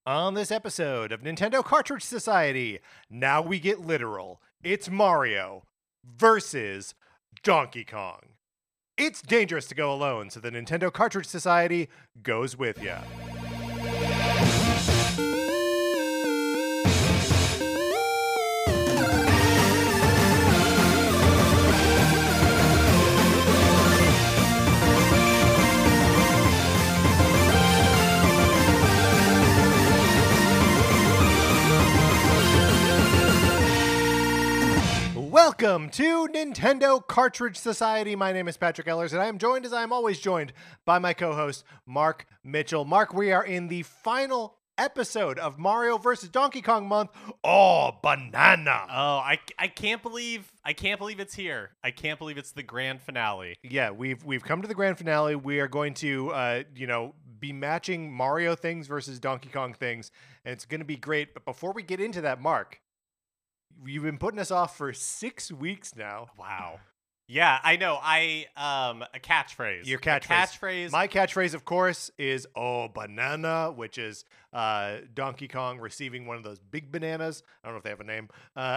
On this episode of Nintendo Cartridge Society, now we get literal. It's Mario versus Donkey Kong. It's dangerous to go alone, so the Nintendo Cartridge Society goes with ya. Welcome to Nintendo Cartridge Society. My name is Patrick Ellers, and I am joined, as I am always joined, by my co-host, Mark Mitchell. Mark, we are in the final episode of Mario vs. Donkey Kong month. Oh, banana! Oh, I can't believe it's here. I can't believe it's the grand finale. Yeah, we've come to the grand finale. We are going to be matching Mario things versus Donkey Kong things, and it's going to be great. But before we get into that, Mark, you've been putting us off for 6 weeks now. Wow. Yeah, I know. A catchphrase. Your catchphrase. My catchphrase, of course, is "Oh, banana," which is Donkey Kong receiving one of those big bananas. I don't know if they have a name.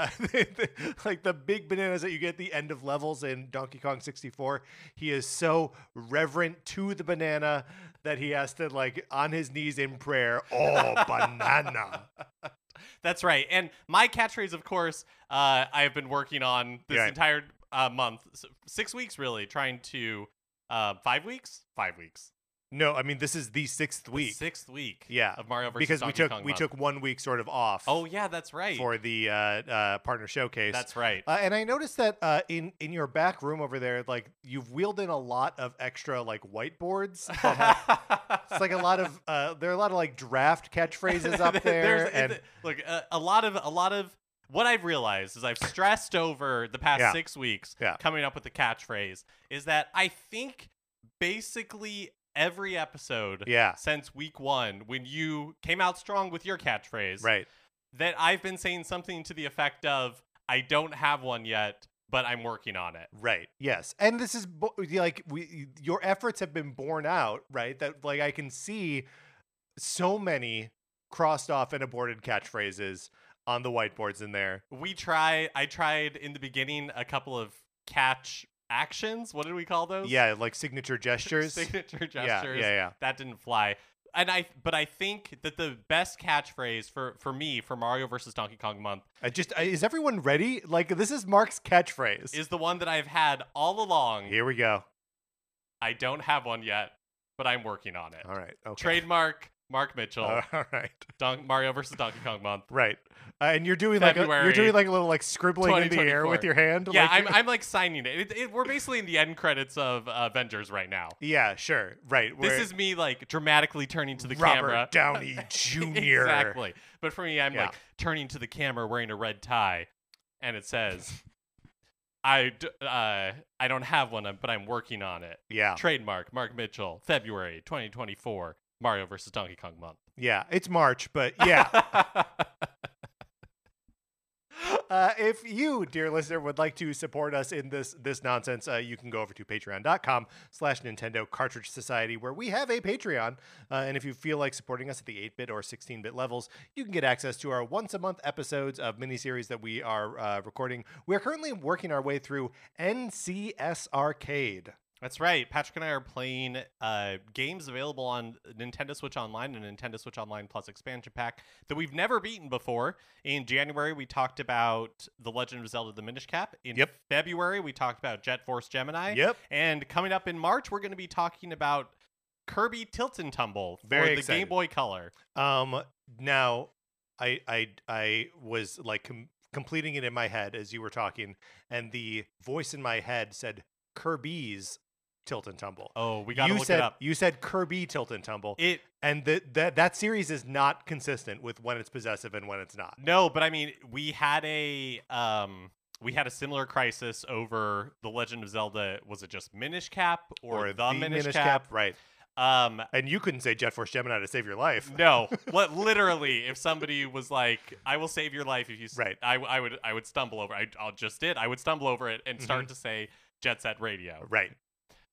Like the big bananas that you get at the end of levels in Donkey Kong 64. He is so reverent to the banana that he has to, like, on his knees in prayer, "Oh, banana." That's right. And my catchphrase, of course, I've been working on this entire month. 6 weeks, really, trying to 5 weeks? 5 weeks. No, I mean, this is the sixth week. The 6th week Yeah, of Mario vs. because Donkey Kong we took 1 week sort of off. Oh, yeah, that's right. For the partner showcase. That's right. And I noticed that in your back room over there, like, you've wheeled in a lot of extra, like, whiteboards. It's like a lot of there are a lot of, like, draft catchphrases up there. A lot of what I've realized is I've stressed over the past 6 weeks coming up with the catchphrase is that I think basically every episode since week 1, when you came out strong with your catchphrase, right, that I've been saying something to the effect of, I don't have one yet, but I'm working on it. Right. Yes. And this is your efforts have been borne out, right? That, like, I can see so many crossed off and aborted catchphrases on the whiteboards in there. I tried in the beginning a couple of catch actions. What did we call those? Yeah, like signature gestures. Signature gestures. Yeah. That didn't fly. But I think that the best catchphrase for me for Mario versus Donkey Kong month, is everyone ready? Like, this is Mark's catchphrase. Is the one that I've had all along. Here we go. I don't have one yet, but I'm working on it. All right. Okay. Trademark Mark Mitchell. All right. Mario versus Donkey Kong month. Right. And you're doing February, like a little, like, scribbling in the air with your hand. Yeah, like, I'm like signing it. We're basically in the end credits of Avengers right now. Yeah, sure. Right. This is me, like, dramatically turning to the Robert camera. Downey Jr. Exactly. But for me, I'm like turning to the camera wearing a red tie, and it says, I don't have one, but I'm working on it. Yeah. Trademark Mark Mitchell, February 2024, Mario versus Donkey Kong month. Yeah, it's March, but yeah. If you, dear listener, would like to support us in this nonsense, you can go over to patreon.com/Nintendo Cartridge Society, where we have a Patreon. And if you feel like supporting us at the 8-bit or 16-bit levels, you can get access to our once-a-month episodes of miniseries that we are recording. We are currently working our way through NCS Arcade. That's right. Patrick and I are playing games available on Nintendo Switch Online and Nintendo Switch Online Plus expansion pack that we've never beaten before. In January, we talked about The Legend of Zelda: The Minish Cap. In February, we talked about Jet Force Gemini. Yep. And coming up in March, we're going to be talking about Kirby Tilt and Tumble for the Game Boy Color. Now, I was, like, completing it in my head as you were talking, and the voice in my head said Kirby's Tilt and Tumble. Oh, we gotta look it up. You said Kirby Tilt and Tumble. And that series is not consistent with when it's possessive and when it's not. No, but I mean, we had a similar crisis over The Legend of Zelda. Was it just Minish Cap or the Minish Cap? Right. And you couldn't say Jet Force Gemini to save your life. No, literally, if somebody was like, "I will save your life if you," I would stumble over. I would stumble over it and start to say Jet Set Radio. Right.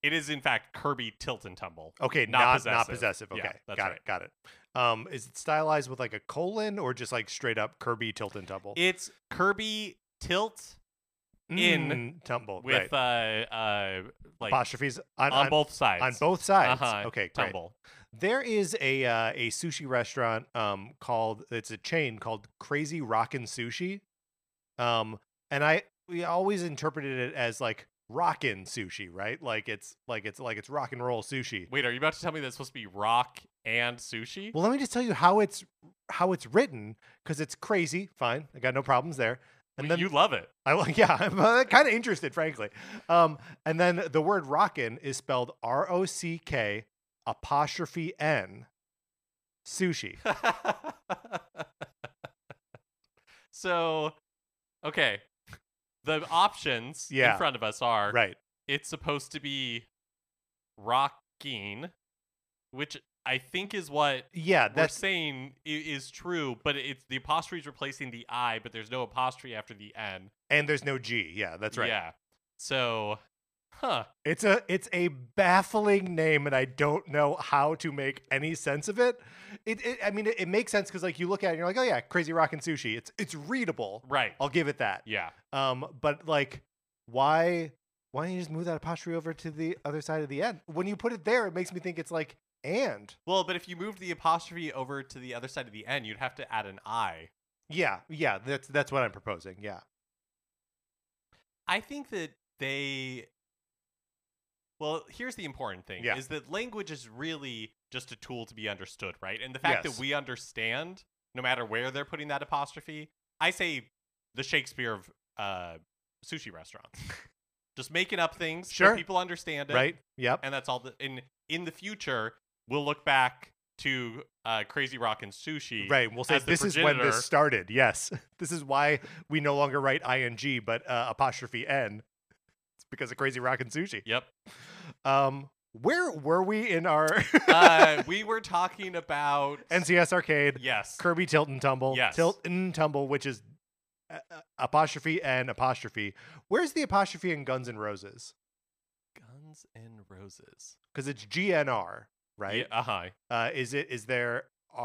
It is, in fact, Kirby Tilt and Tumble. Okay, not possessive. Okay, yeah, got it. Is it stylized with like a colon or just like straight up Kirby Tilt and Tumble? It's Kirby Tilt in Tumble with like apostrophes on both sides. On both sides. Okay, great. Tumble. There is a sushi restaurant it's a chain called Crazy Rockin' Sushi. And we always interpreted it as like rockin' sushi, right? Like it's rock and roll sushi. Wait, are you about to tell me that's supposed to be rock and sushi? Well, let me just tell you how it's written, because it's crazy. Fine, I got no problems there. And then you love it. I'm kind of interested, frankly. And then the word rockin' is spelled ROCK apostrophe N sushi. So, okay. The options in front of us are it's supposed to be rocking, which I think is what we're saying is true, but it's the apostrophe is replacing the I, but there's no apostrophe after the N. And there's no G. Yeah, that's right. Yeah. So, It's a baffling name, and I don't know how to make any sense of it. It makes sense because like you look at it and you're like, oh yeah, Crazy Rockin' Sushi. It's readable. Right. I'll give it that. Yeah. But like, why don't you just move that apostrophe over to the other side of the end? When you put it there, it makes me think it's like and. Well, but if you moved the apostrophe over to the other side of the N, you'd have to add an I. Yeah, that's what I'm proposing. Yeah. I think that well, here's the important thing, is that language is really just a tool to be understood, right? And the fact that we understand, no matter where they're putting that apostrophe, I say the Shakespeare of sushi restaurants. Just making up things so people understand it. Right, yep. And that's all. In the future, we'll look back to Crazy Rockin' Sushi. Right, we'll say this is when this started, yes. This is why we no longer write ING, but apostrophe N. It's because of Crazy Rockin' Sushi. Yep. Where were we in our we were talking about NCS Arcade. Yes. Kirby Tilt and Tumble. Yes. Tilt and Tumble, which is apostrophe and apostrophe. Where's the apostrophe in Guns N' Roses? Guns N' Roses. Because it's GNR, right? Yeah, is the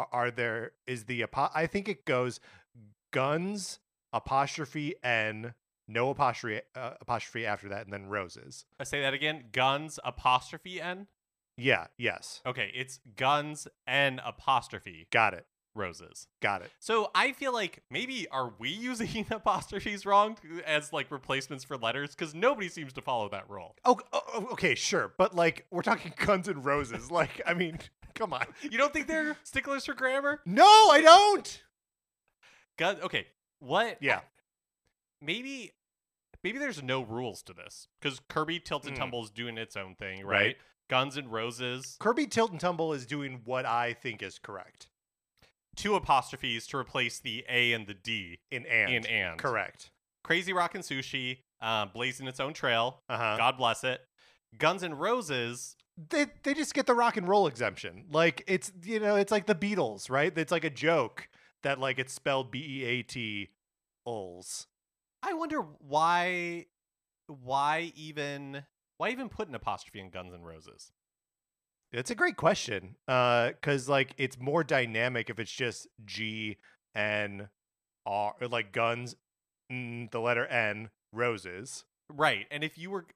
I think it goes Guns apostrophe N, no apostrophe after that, and then Roses. I say that again. Guns apostrophe N. Yeah. Yes. Okay. It's Guns N apostrophe. Got it. Roses. Got it. So I feel like maybe are we using apostrophes wrong as like replacements for letters? Because nobody seems to follow that rule. Oh, okay, sure. But like we're talking Guns N' Roses. Like, I mean, come on. You don't think they're sticklers for grammar? No, I don't. Okay. What? Yeah. Maybe there's no rules to this because Kirby Tilt and Tumble is doing its own thing, right? Guns N' Roses. Kirby Tilt and Tumble is doing what I think is correct. 2 apostrophes to replace the A and the D in and. Correct. Crazy Rockin' Sushi, blazing its own trail. God bless it. Guns N' Roses. They just get the rock and roll exemption. Like it's like the Beatles, right? It's like a joke that like it's spelled BEAT ulls. I wonder why even put an apostrophe in Guns N' Roses? It's a great question. Because like it's more dynamic if it's just G N R, like guns, the letter N, roses. Right. And if you were,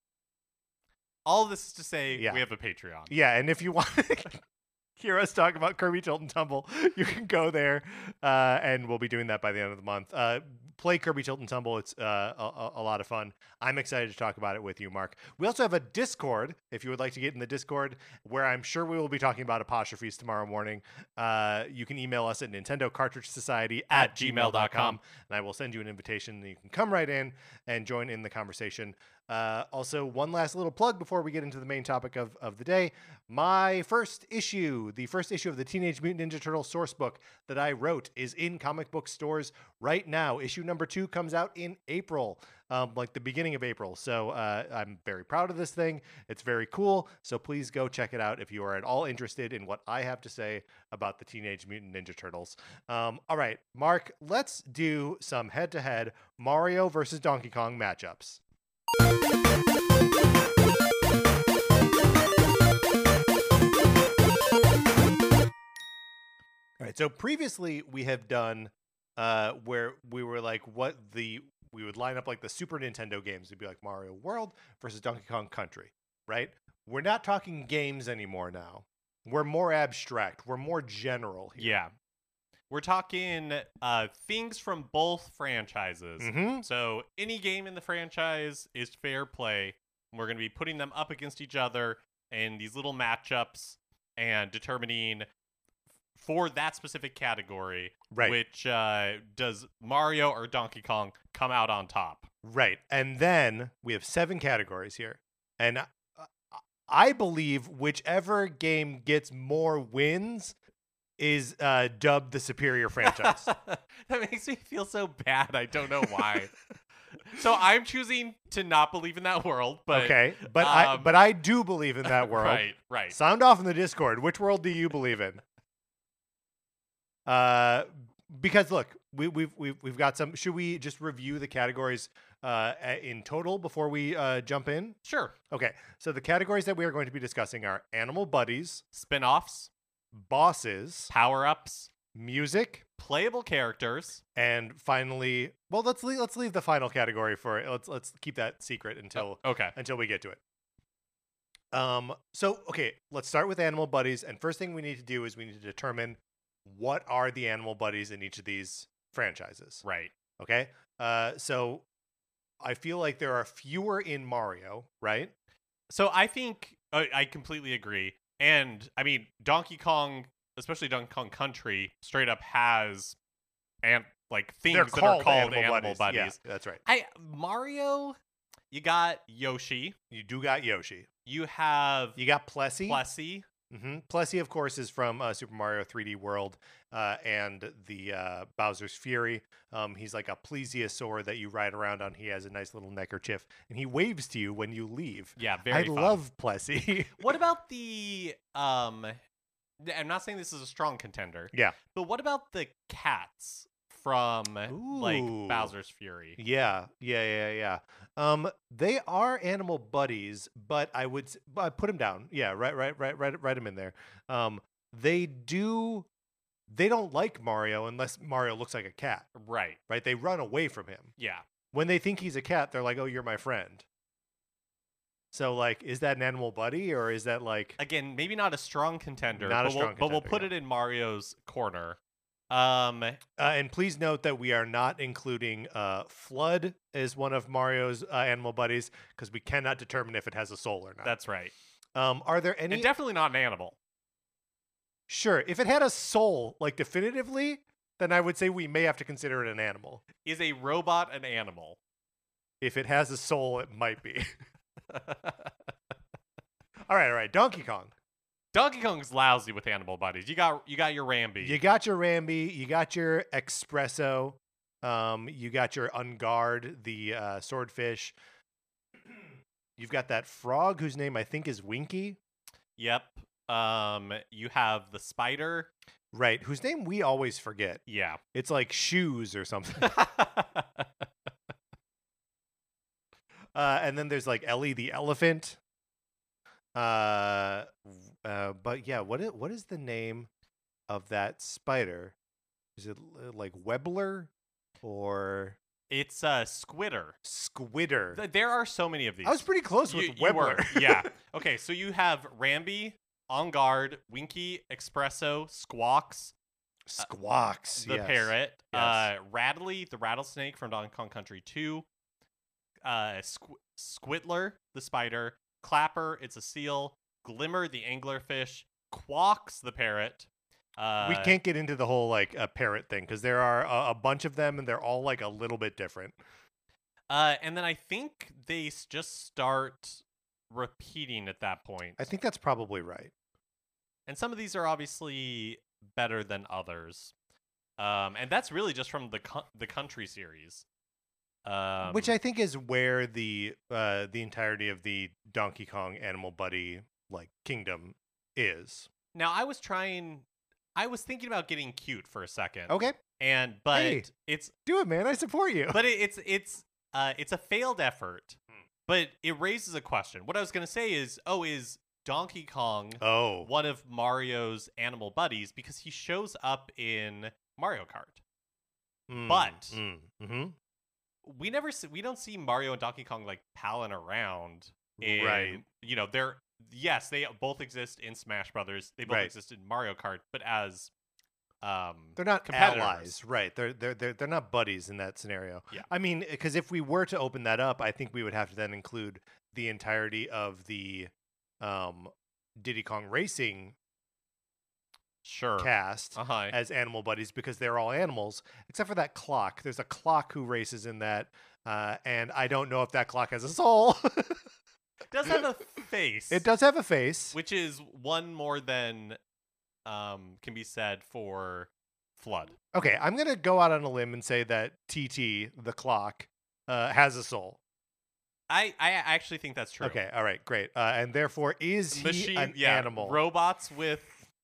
all this is to say, we have a Patreon. Yeah, and if you want hear us talk about Kirby Tilt and Tumble, you can go there, and we'll be doing that by the end of the month. Play Kirby Tilt and Tumble. It's a lot of fun. I'm excited to talk about it with you, Mark. We also have a Discord, if you would like to get in the Discord, where I'm sure we will be talking about apostrophes tomorrow morning. You can email us at nintendocartridgesociety@gmail.com, and I will send you an invitation, and you can come right in and join in the conversation. Also, one last little plug before we get into the main topic of the day. The first issue of the Teenage Mutant Ninja Turtles source book that I wrote is in comic book stores right now. Issue number 2 comes out in April, like the beginning of April. So I'm very proud of this thing. It's very cool. So please go check it out if you are at all interested in what I have to say about the Teenage Mutant Ninja Turtles. All right, Mark, let's do some head-to-head Mario versus Donkey Kong matchups. All right. So previously we have done where we were like we would line up like the Super Nintendo games. It'd be like Mario World versus Donkey Kong Country, right? We're not talking games anymore now. We're more abstract. We're more general here. Yeah. We're talking things from both franchises. Mm-hmm. So any game in the franchise is fair play. We're going to be putting them up against each other in these little matchups and determining for that specific category, right, which does Mario or Donkey Kong come out on top. Right. And then we have 7 categories here. And I believe whichever game gets more wins is dubbed the superior franchise. That makes me feel so bad. I don't know why. So I'm choosing to not believe in that world, but okay. But I do believe in that world. Right. Sound off in the Discord. Which world do you believe in? Because look, we've got some. Should we just review the categories in total before we jump in? Sure. Okay. So the categories that we are going to be discussing are animal buddies, spin-offs, bosses, power-ups, music, playable characters, and finally, well, let's leave the final category for let's keep that secret until we get to it. So okay, let's start with animal buddies, and first thing we need to do is we need to determine what are the animal buddies in each of these franchises. Right. Okay. So I feel like there are fewer in Mario, right? So I think I completely agree. And I mean, Donkey Kong, especially Donkey Kong Country, straight up has things that are called animal buddies. Yeah, that's right. Mario, you got Yoshi. You do got Yoshi. You got Plessy. Mm-hmm. Plessy, of course, is from Super Mario 3D World and the Bowser's Fury. He's like a plesiosaur that you ride around on. He has a nice little neckerchief, and he waves to you when you leave. Yeah, very fun. I love Plessy. What about the... I'm not saying this is a strong contender. Yeah. But what about the cats from Bowser's Fury? Yeah. They are animal buddies, but I put them down. Yeah, write them in there. They don't like Mario unless Mario looks like a cat. Right. They run away from him. Yeah. When they think he's a cat, they're like, "Oh, you're my friend." So, is that an animal buddy, or is that again, maybe not a strong contender, but we'll put it in Mario's corner. And please note that we are not including Flood as one of Mario's animal buddies because we cannot determine if it has a soul or not. That's right. Are there any? And definitely not an animal. Sure. If it had a soul, definitively, then I would say we may have to consider it an animal. Is a robot an animal? If it has a soul, it might be. All right. Donkey Kong. Donkey Kong's lousy with animal buddies. You got your Rambi. You got your Rambi. You got your Espresso. You got your Unguard, the swordfish. You've got that frog whose name I think is Winky. Yep. You have the spider. Right, whose name we always forget. Yeah. It's like Shoes or something. And then there's Ellie the elephant. But yeah, what is the name of that spider? Is it Webbler or? It's Squitter. Squitter. There are so many of these. I was pretty close with Webbler. Yeah. Okay, so you have Rambi, On Guard, Winky, Espresso, Squawks. The parrot. Yes. Rattly, the rattlesnake from Donkey Kong Country 2. Squitler, the spider. Clapper, it's a seal. Glimmer, the anglerfish. Quawks, the parrot. We can't get into the whole a parrot thing because there are a bunch of them and they're all a little bit different. And then I think they just start repeating at that point. I think that's probably right. And some of these are obviously better than others. And that's really just from the Country series. Which I think is where the entirety of the Donkey Kong Animal Buddy kingdom is. Now I was thinking about getting cute for a second. Okay. But it's do it, man. I support you. But it's a failed effort. But it raises a question. What I was gonna say is Donkey Kong one of Mario's animal buddies because he shows up in Mario Kart. But we don't see Mario and Donkey Kong like palling around. Right. You know, they both exist in Smash Brothers. They both exist in Mario Kart, but as they're not allies, right? They're not buddies in that scenario. Yeah. I mean, because if we were to open that up, I think we would have to then include the entirety of the Diddy Kong Racing cast as animal buddies because they're all animals, except for that clock. There's a clock who races in that, and I don't know if that clock has a soul. It does have a face. It does have a face. Which is one more than can be said for Flood. Okay, I'm going to go out on a limb and say that TT, the clock, has a soul. I actually think that's true. Okay, all right, great. And therefore, is he an animal? Robots with...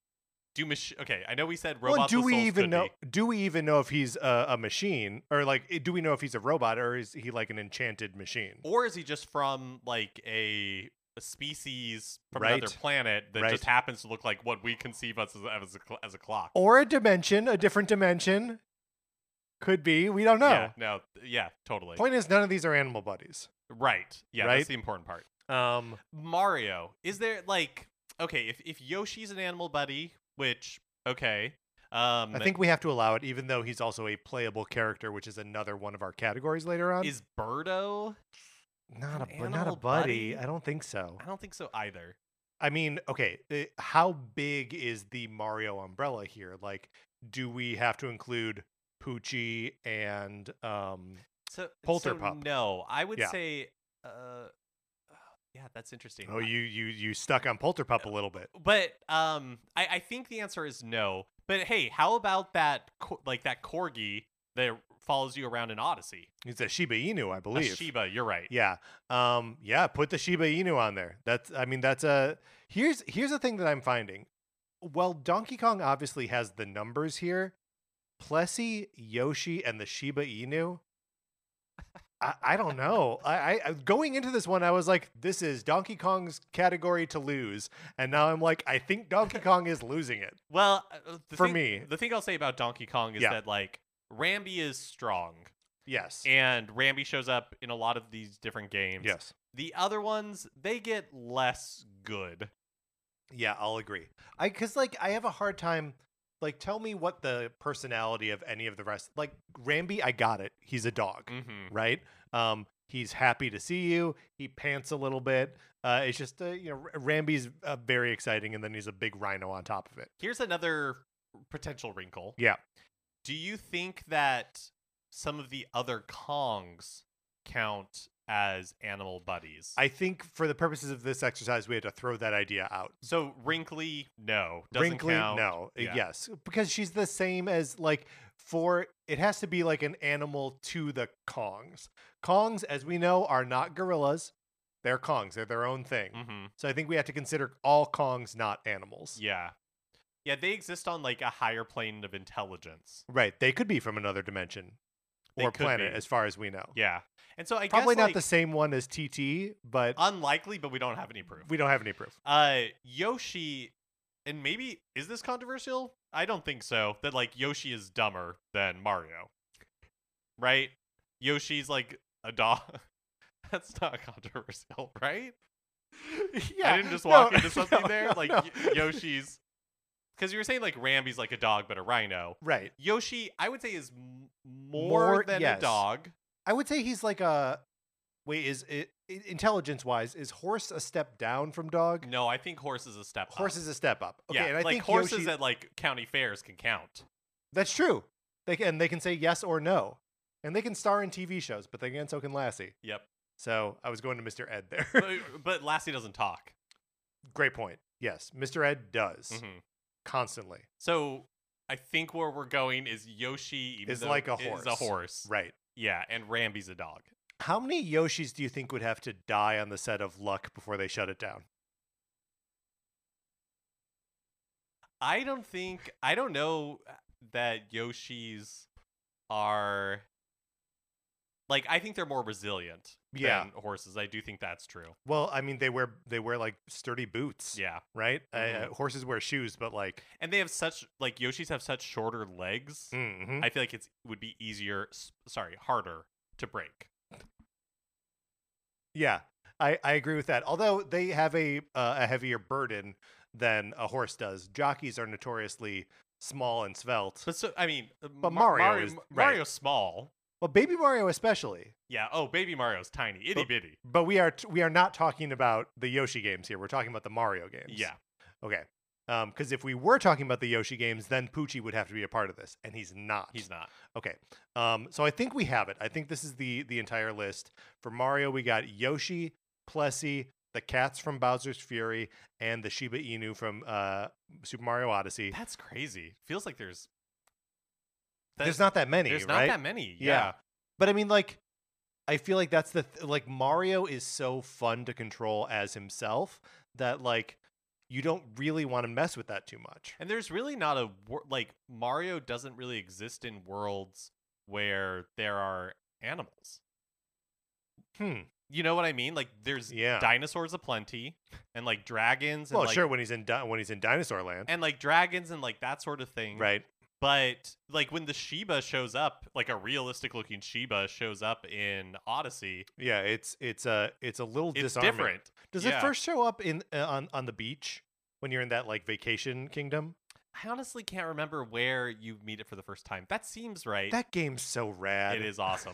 Okay, I know we said robots with souls do we even know if he's a machine? Or, like, do we know if he's a robot, or is he, like, an enchanted machine? Or is he just from, like, a species from another planet that just happens to look like what we conceive as a clock? Or a different dimension. Could be. We don't know. Yeah, totally. Point is, none of these are animal buddies. Right. Yeah, that's the important part. Mario, is there, like... Okay, if Yoshi's an animal buddy... Which, okay. I think we have to allow it, even though he's also a playable character, which is another one of our categories later on. Is Birdo not a buddy? I don't think so. I don't think so either. I mean, okay, how big is the Mario umbrella here? Like, do we have to include Poochie and Polterpup? No, I would say... Yeah, that's interesting. Oh, you stuck on Polterpup a little bit. But I think the answer is no. But hey, how about that that corgi that follows you around in Odyssey? It's a Shiba Inu, I believe. A Shiba, you're right. Yeah. Put the Shiba Inu on there. Here's the thing that I'm finding. Well, Donkey Kong obviously has the numbers here. Plessy, Yoshi, and the Shiba Inu. I don't know. I going into this one, I was like, this is Donkey Kong's category to lose. And now I'm like, I think Donkey Kong is losing it. Well, me. The thing I'll say about Donkey Kong is that, like, Rambi is strong. Yes. And Rambi shows up in a lot of these different games. Yes. The other ones, they get less good. Yeah, I'll agree. Because I have a hard time... Like, tell me what the personality of any of the rest... Like, Rambi, I got it. He's a dog, right? He's happy to see you. He pants a little bit. It's just, Rambi's very exciting, and then he's a big rhino on top of it. Here's another potential wrinkle. Yeah. Do you think that some of the other Kongs count as animal buddies? I think for the purposes of this exercise, we had to throw that idea out. So Wrinkly, no. Doesn't count. No. Yeah. Yes. Because she's the same as, it has to be like an animal to the Kongs. Kongs, as we know, are not gorillas. They're Kongs. They're their own thing. Mm-hmm. So I think we have to consider all Kongs not animals. Yeah. Yeah, they exist on, like, a higher plane of intelligence. Right. They could be from another dimension. Or planet, as far as we know. Yeah. And so I probably guess, not the same one as TT, but... Unlikely, but we don't have any proof. We don't have any proof. Yoshi, and maybe... Is this controversial? I don't think so. That, like, Yoshi is dumber than Mario. Right? Yoshi's, like, a dog. That's not controversial, right? Yeah. I didn't just walk into something there? Like, Yoshi's... Because you were saying, like, Rambi's like a dog, but a rhino. Right. Yoshi, I would say, is more than a dog. I would say he's like a... Wait, is it... Intelligence-wise, is horse a step down from dog? No, I think horse is a step up. Horse is a step up. Okay, yeah, and I like think horses at, like, county fairs can count. That's true. They can say yes or no. And they can star in TV shows, but so can Lassie. Yep. So I was going to Mr. Ed there. but Lassie doesn't talk. Great point. Yes, Mr. Ed does. Mm-hmm. Constantly. So I think where we're going is Yoshi is like a horse. Is a horse. Right. Yeah, and Rambi's a dog. How many Yoshis do you think would have to die on the set of Luck before they shut it down? I don't know that Yoshis are... Like, I think they're more resilient. than horses. I do think that's true. Well, I mean, they wear like sturdy boots. Yeah. Right? Horses wear shoes, but like... And they have such, like, Yoshis have such shorter legs. Mm-hmm. I feel like would be harder to break. Yeah, I agree with that. Although they have a heavier burden than a horse does. Jockeys are notoriously small and svelte. But Mario's small. Well, Baby Mario especially. Yeah. Oh, Baby Mario's tiny, itty bitty. But we are not talking about the Yoshi games here. We're talking about the Mario games. Yeah. Okay. Because if we were talking about the Yoshi games, then Poochie would have to be a part of this, and he's not. He's not. Okay. So I think we have it. I think this is the entire list. For Mario, we got Yoshi, Plessy, the cats from Bowser's Fury, and the Shiba Inu from Super Mario Odyssey. That's crazy. Feels like there's not that many. There's right? not that many. Yeah. But I mean, like, I feel like that's like Mario is so fun to control as himself that like you don't really want to mess with that too much. And there's really not Mario doesn't really exist in worlds where there are animals. You know what I mean? Like there's dinosaurs aplenty and like dragons. And, sure, when he's in Dinosaur Land, and like dragons and like that sort of thing, right? But like when the Shiba shows up, like a realistic looking Shiba shows up in Odyssey. Yeah, it's a little disarming. Different. Does it first show up in on the beach when you're in that like vacation kingdom? I honestly can't remember where you meet it for the first time. That seems right. That game's so rad. It is awesome.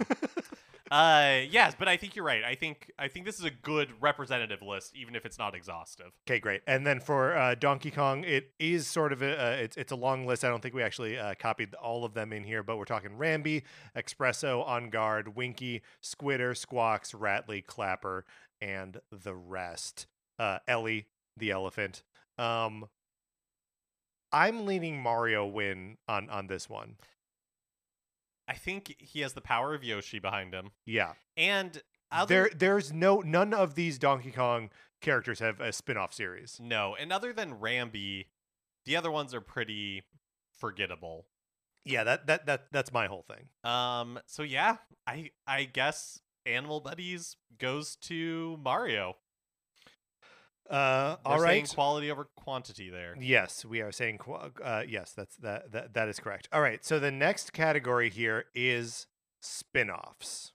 Yes, but I think you're right. I think this is a good representative list, even if it's not exhaustive. Okay, great. And then for Donkey Kong, it is sort of it's a long list. I don't think we actually copied all of them in here, but we're talking Rambi, Espresso, On Guard, Winky, Squitter, Squawks, Rattly, Clapper, and the rest. Ellie, the elephant. I'm leaning Mario win on this one. I think he has the power of Yoshi behind him. Yeah. And there's none of these Donkey Kong characters have a spin-off series. No, and other than Rambi, the other ones are pretty forgettable. Yeah, that's my whole thing. So yeah, I guess Animal Buddies goes to Mario. All right. Quality over quantity there. Yes, we are saying yes, that is correct. All right. So the next category here is spin-offs.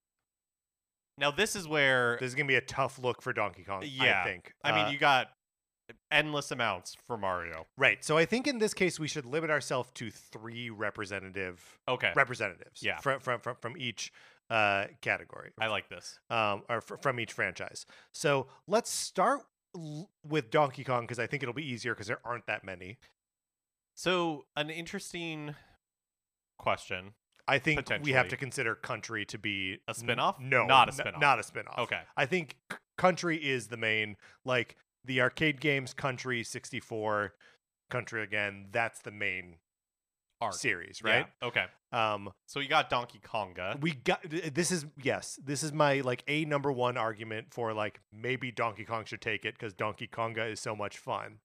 Now this is where this is going to be a tough look for Donkey Kong, I think. I mean, you got endless amounts for Mario. Right. So I think in this case we should limit ourselves to 3 representatives. Yeah. From each category. I like this. Or from each franchise. So let's start with Donkey Kong because I think it'll be easier because there aren't that many. So an interesting question. I think we have to consider Country to be a spinoff. No, not a spinoff. Not a spinoff. Okay. I think Country is the main, like the arcade games, Country 64, Country again. That's the main series, right? Yeah. Okay. So you got Donkey Konga. This is my like a number one argument for like maybe Donkey Kong should take it because Donkey Konga is so much fun.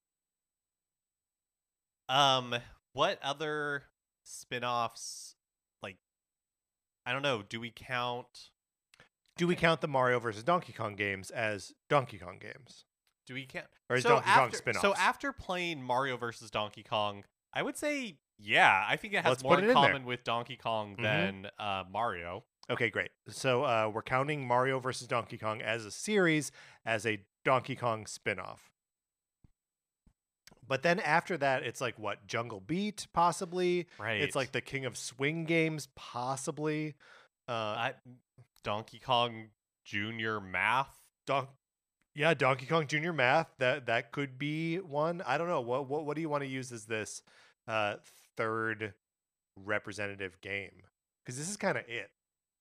What other spin-offs, like, I don't know, do we count the Mario versus Donkey Kong games as Donkey Kong games? Do we count? Or is Donkey Kong spin-offs? So after playing Mario versus Donkey Kong, I would say yeah, I think it has more in common with Donkey Kong than Mario. Okay, great. So we're counting Mario versus Donkey Kong as a series, as a Donkey Kong spin-off. But then after that, it's like what? Jungle Beat, possibly. Right. It's like the King of Swing games, possibly. Donkey Kong Junior Math. Donkey Kong Junior Math. That could be one. I don't know. What do you want to use as this third representative game? Because this is kind of it.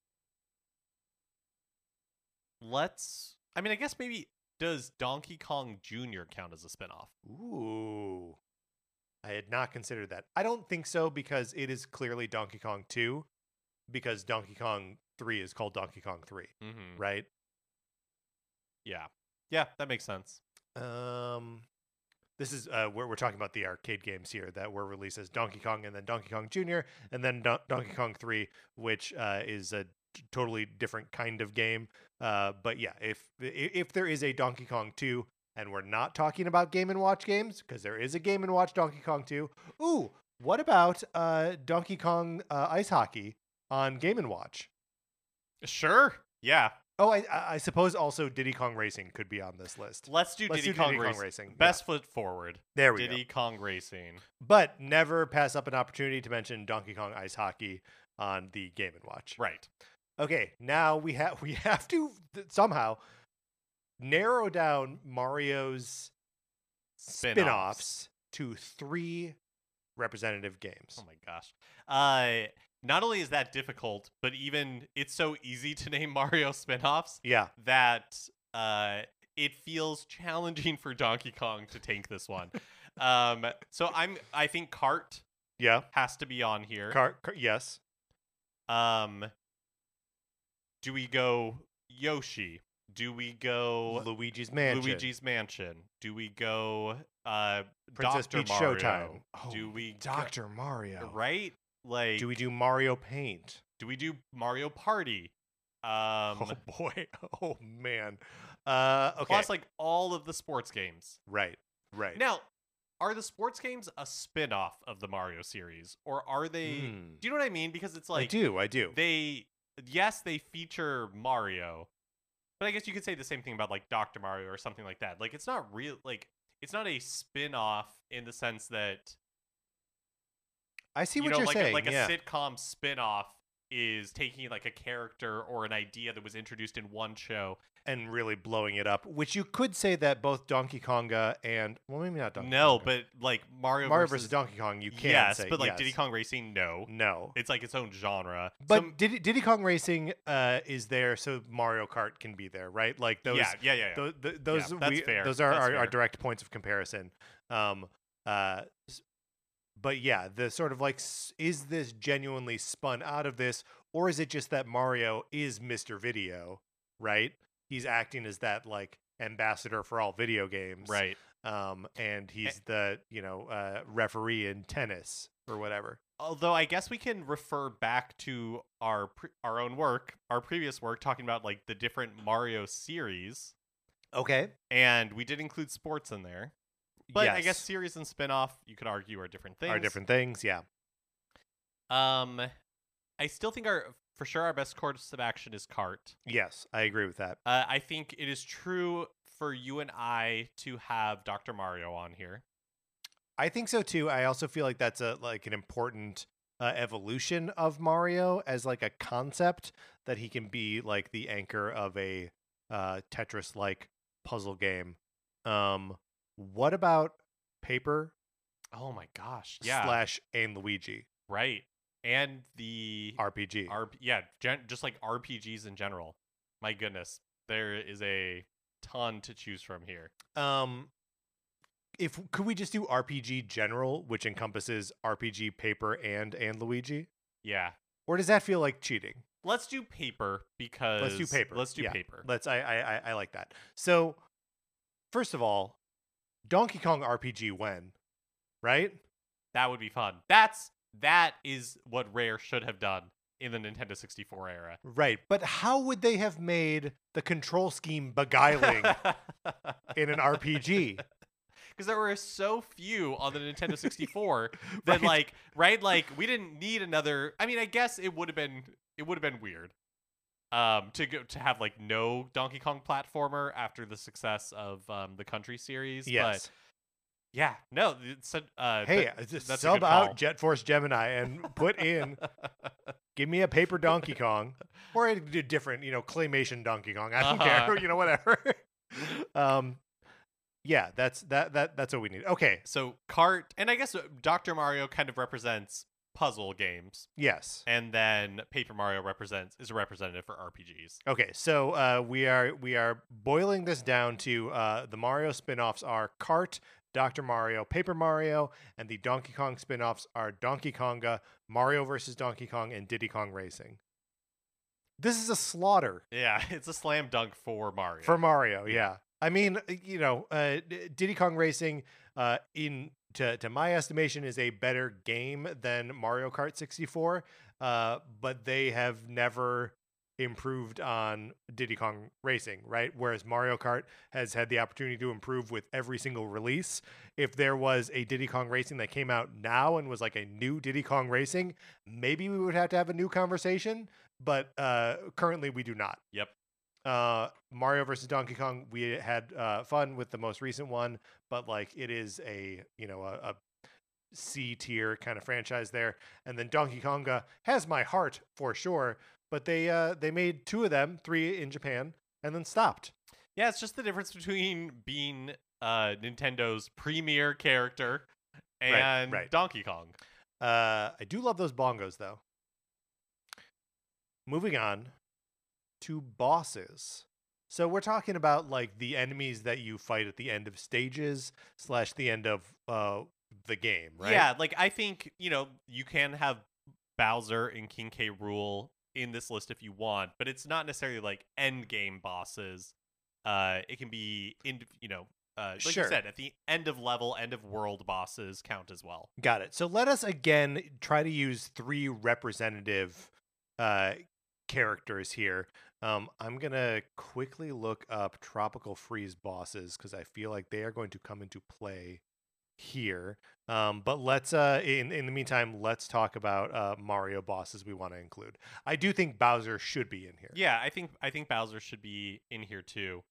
I guess maybe does Donkey Kong Jr. count as a spinoff? Ooh. I had not considered that. I don't think so because it is clearly Donkey Kong 2 because Donkey Kong 3 is called Donkey Kong 3, right? Yeah. Yeah, that makes sense. This is we're talking about the arcade games here that were released as Donkey Kong and then Donkey Kong Jr. and then Donkey Kong 3, which is a totally different kind of game. But yeah, if there is a Donkey Kong 2, and we're not talking about Game & Watch games, because there is a Game & Watch Donkey Kong 2. Ooh, what about Donkey Kong Ice Hockey on Game & Watch? Sure. Yeah. Oh, I suppose also Diddy Kong Racing could be on this list. Let's do Diddy Kong Racing. Best foot forward. There we go. Diddy Kong Racing. But never pass up an opportunity to mention Donkey Kong Ice Hockey on the Game & Watch. Right. Okay, now we have to somehow narrow down Mario's spin-offs to 3 representative games. Oh my gosh. Not only is that difficult, but even it's so easy to name Mario spin-offs that it feels challenging for Donkey Kong to take this one. So I think Kart has to be on here. Kart, yes. Do we go Yoshi? Do we go Luigi's Mansion? Do we go Princess Dr. Peach Mario? Showtime? Oh, do we Dr. Mario? Right? Like, do we do Mario Paint? Do we do Mario Party? Oh boy. Oh man. Okay. Plus like all of the sports games. Right. Now, are the sports games a spin-off of the Mario series, or are they do you know what I mean? Because it's like I do. They feature Mario. But I guess you could say the same thing about like Dr. Mario or something like that. Like it's not real, like it's not a spin-off in the sense that I see what you're saying. Like a sitcom spin-off is taking like a character or an idea that was introduced in one show and really blowing it up, which you could say that both Donkey Konga and maybe not Donkey Konga. No, but like Mario versus Donkey Kong, you can say but like Diddy Kong Racing, no, it's like its own genre. But Diddy Kong Racing is there, so Mario Kart can be there, right? Like those, those that's fair. Those are our direct points of comparison. But yeah, the sort of like, is this genuinely spun out of this, or is it just that Mario is Mr. Video, right? He's acting as that like ambassador for all video games, right? And he's the referee in tennis or whatever. Although I guess we can refer back to our own work, our previous work, talking about like the different Mario series. Okay, and we did include sports in there. But I guess series and spin-off, you could argue, are different things. Yeah. I still think for sure our best course of action is Kart. Yes, I agree with that. I think it is true for you and I to have Dr. Mario on here. I think so too. I also feel like that's an important evolution of Mario as like a concept, that he can be like the anchor of a Tetris-like puzzle game. What about Paper? Oh my gosh, yeah. / and Luigi. Right. And the RPG. Just like RPGs in general. My goodness, there is a ton to choose from here. Could we just do RPG general, which encompasses RPG, Paper, and Luigi? Yeah. Or does that feel like cheating? Let's do Paper because let's do Paper. Paper. I like that. So, first of all, Donkey Kong RPG when, right? That would be fun. That is what Rare should have done in the Nintendo 64 era. Right, but how would they have made the control scheme beguiling in an RPG? Because there were so few on the Nintendo 64 that like we didn't need another. I mean, I guess it would have been weird to have like no Donkey Kong platformer after the success of the Country series. Yes. But yeah, no. Just sub out Jet Force Gemini and put in, give me a Paper Donkey Kong, or a different, claymation Donkey Kong. I don't care, whatever. Yeah, that's what we need. Okay, so Kart, and I guess Dr. Mario kind of represents puzzle games. Yes, and then Paper Mario is a representative for RPGs. Okay, so we are boiling this down to the Mario spin-offs are Kart, Dr. Mario, Paper Mario, and the Donkey Kong spin-offs are Donkey Konga, Mario vs. Donkey Kong, and Diddy Kong Racing. This is a slaughter. Yeah, it's a slam dunk for Mario. For Mario, yeah. I mean, Diddy Kong Racing, to my estimation, is a better game than Mario Kart 64, but they have never improved on Diddy Kong Racing, right? Whereas Mario Kart has had the opportunity to improve with every single release. If there was a Diddy Kong Racing that came out now and was like a new Diddy Kong Racing, maybe we would have to have a new conversation, but currently we do not. Yep. Mario versus Donkey Kong, we had fun with the most recent one, but like it is a C tier kind of franchise there. And then Donkey Konga has my heart for sure, but they made 2 of them, 3 in Japan, and then stopped. Yeah, it's just the difference between being Nintendo's premier character and Donkey Kong. I do love those bongos though. Moving on to bosses. So we're talking about like the enemies that you fight at the end of stages / the end of the game, right? Yeah, like I think, you can have Bowser and King K. Rool in this list if you want, but it's not necessarily like end game bosses. It can be like sure. you said, at the end of level, end of world bosses count as well. Got it. So let us again try to use 3 representative characters here. I'm gonna quickly look up Tropical Freeze bosses because I feel like they are going to come into play here. But let's in the meantime, let's talk about Mario bosses we want to include. I do think Bowser should be in here. Yeah, I think Bowser should be in here too.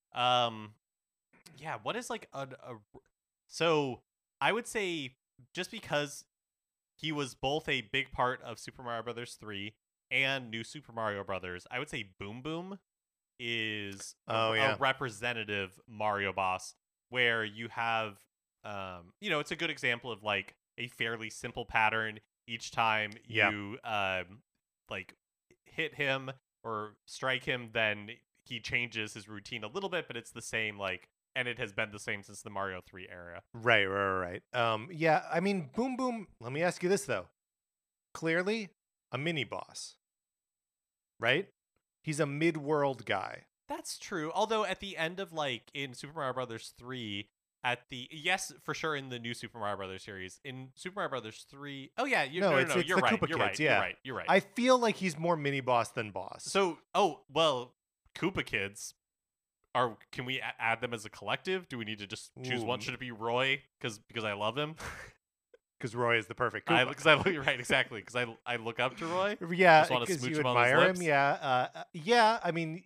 Yeah, what is like so I would say just because he was both a big part of Super Mario Brothers 3 and New Super Mario Brothers, I would say Boom Boom is a representative Mario boss where you have it's a good example of like a fairly simple pattern each time you like hit him or strike him, then he changes his routine a little bit, but it's the same and it has been the same since the Mario 3 era. Right. Yeah, I mean, Boom Boom, let me ask you this though. Clearly a mini boss. Right? He's a mid-world guy. That's true. Although at the end of in Super Mario Brothers 3, yes, for sure in the new Super Mario Brothers series, in Super Mario Brothers 3, oh yeah, you're right. Koopa You're Kids, right. You're right. I feel like he's more mini boss than boss. So, Koopa Kids can we add them as a collective? Do we need to just choose one? Should it be Roy because I love him? Because Roy is the perfect Koopa. You're right, exactly. Because I look up to Roy. Yeah, because you admire him. Yeah. I mean,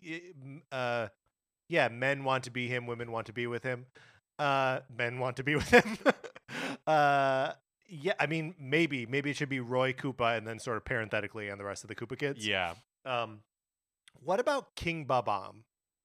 men want to be him. Women want to be with him. Men want to be with him. Yeah. I mean, maybe it should be Roy Koopa, and then sort of parenthetically on the rest of the Koopa Kids. Yeah. What about King Bob-omb?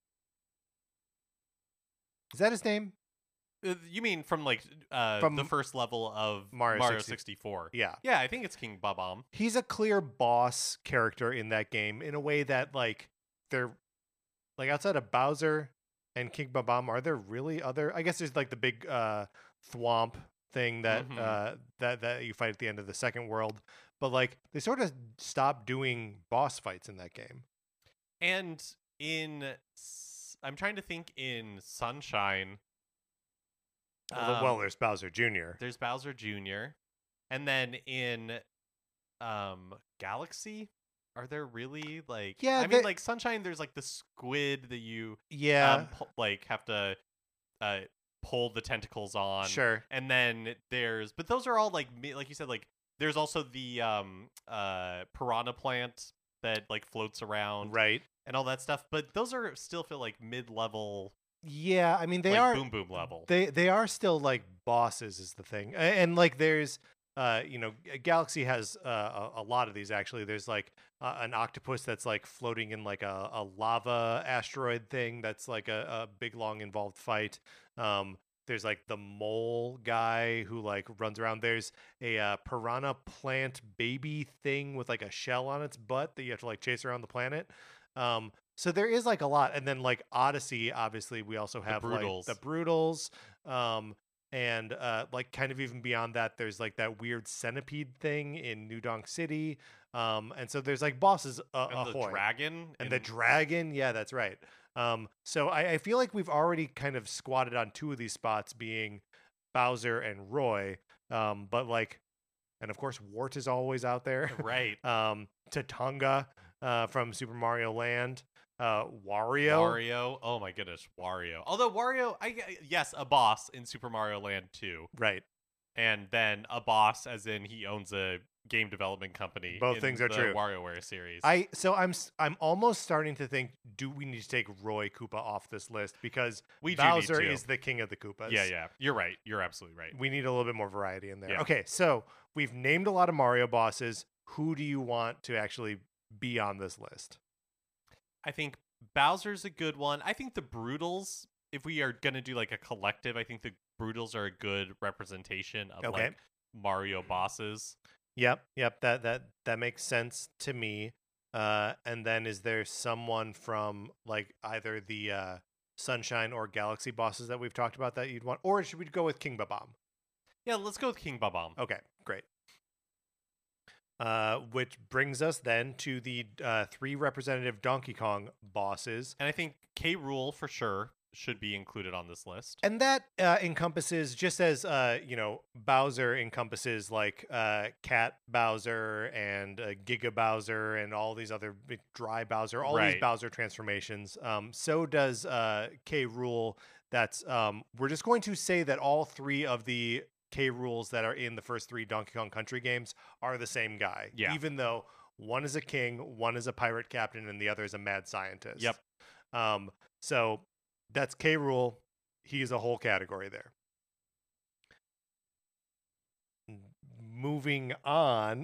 Is that his name? You mean from the first level of Mario 64? Yeah. Yeah, I think it's King Bob-omb. He's a clear boss character in that game in a way that they're outside of Bowser and King Bob-omb, are there really other? I guess there's the big thwomp thing that that you fight at the end of the second world, but they sort of stopped doing boss fights in that game. And I'm trying to think in Sunshine. There's Bowser Jr. There's Bowser Jr. And then in Galaxy, are there really Sunshine, there's the squid that you have to pull the tentacles on. Sure. And then but those are all like you said, there's also the piranha plant that floats around. Right. And all that stuff. But those are still feel like mid-level. Yeah, I mean they are Boom Boom level. They are still bosses is the thing, and there's Galaxy has a lot of these actually. There's an octopus that's floating in a lava asteroid thing that's a big long involved fight. There's the mole guy who runs around. There's a piranha plant baby thing with a shell on its butt that you have to chase around the planet. So there is a lot, and then Odyssey, obviously we also have the Broodals, and kind of even beyond that, there's that weird centipede thing in New Donk City, and so there's bosses and the dragon and the dragon, yeah, that's right. So I feel like we've already kind of squatted on 2 of these spots, being Bowser and Roy, but and of course Wart is always out there, right? Tatonga. from Super Mario Land. Wario. Wario. Oh my goodness, Wario. Although Wario, yes, a boss in Super Mario Land 2. Right. And then a boss as in he owns a game development company. Both things are true. WarioWare series. I'm almost starting to think, do we need to take Roy Koopa off this list, because Bowser is the king of the Koopas. Yeah. You're right. You're absolutely right. We need a little bit more variety in there. Yeah. Okay, so we've named a lot of Mario bosses. Who do you want to actually be on this list? I think Bowser's a good one. I think the Broodals, if we are going to do like a collective, I think the Broodals are a good representation of like Mario bosses. Yep. That makes sense to me. And then is there someone from like either the Sunshine or Galaxy bosses that we've talked about that you'd want? Or should we go with King Bob-omb? Yeah, let's go with King Bob-omb. Okay, great. Which brings us then to the 3 representative Donkey Kong bosses. And I think K. Rool for sure should be included on this list. And that encompasses, just as Bowser encompasses like Cat Bowser and Giga Bowser and all these other big Dry Bowser, all these Bowser transformations. So does K. Rool. That's we're just going to say that all 3 of the K. Rools that are in the first 3 Donkey Kong Country games are the same guy. Yeah. Even though one is a king, one is a pirate captain, and the other is a mad scientist. Yep. So that's K. Rool. He's a whole category there. Moving on.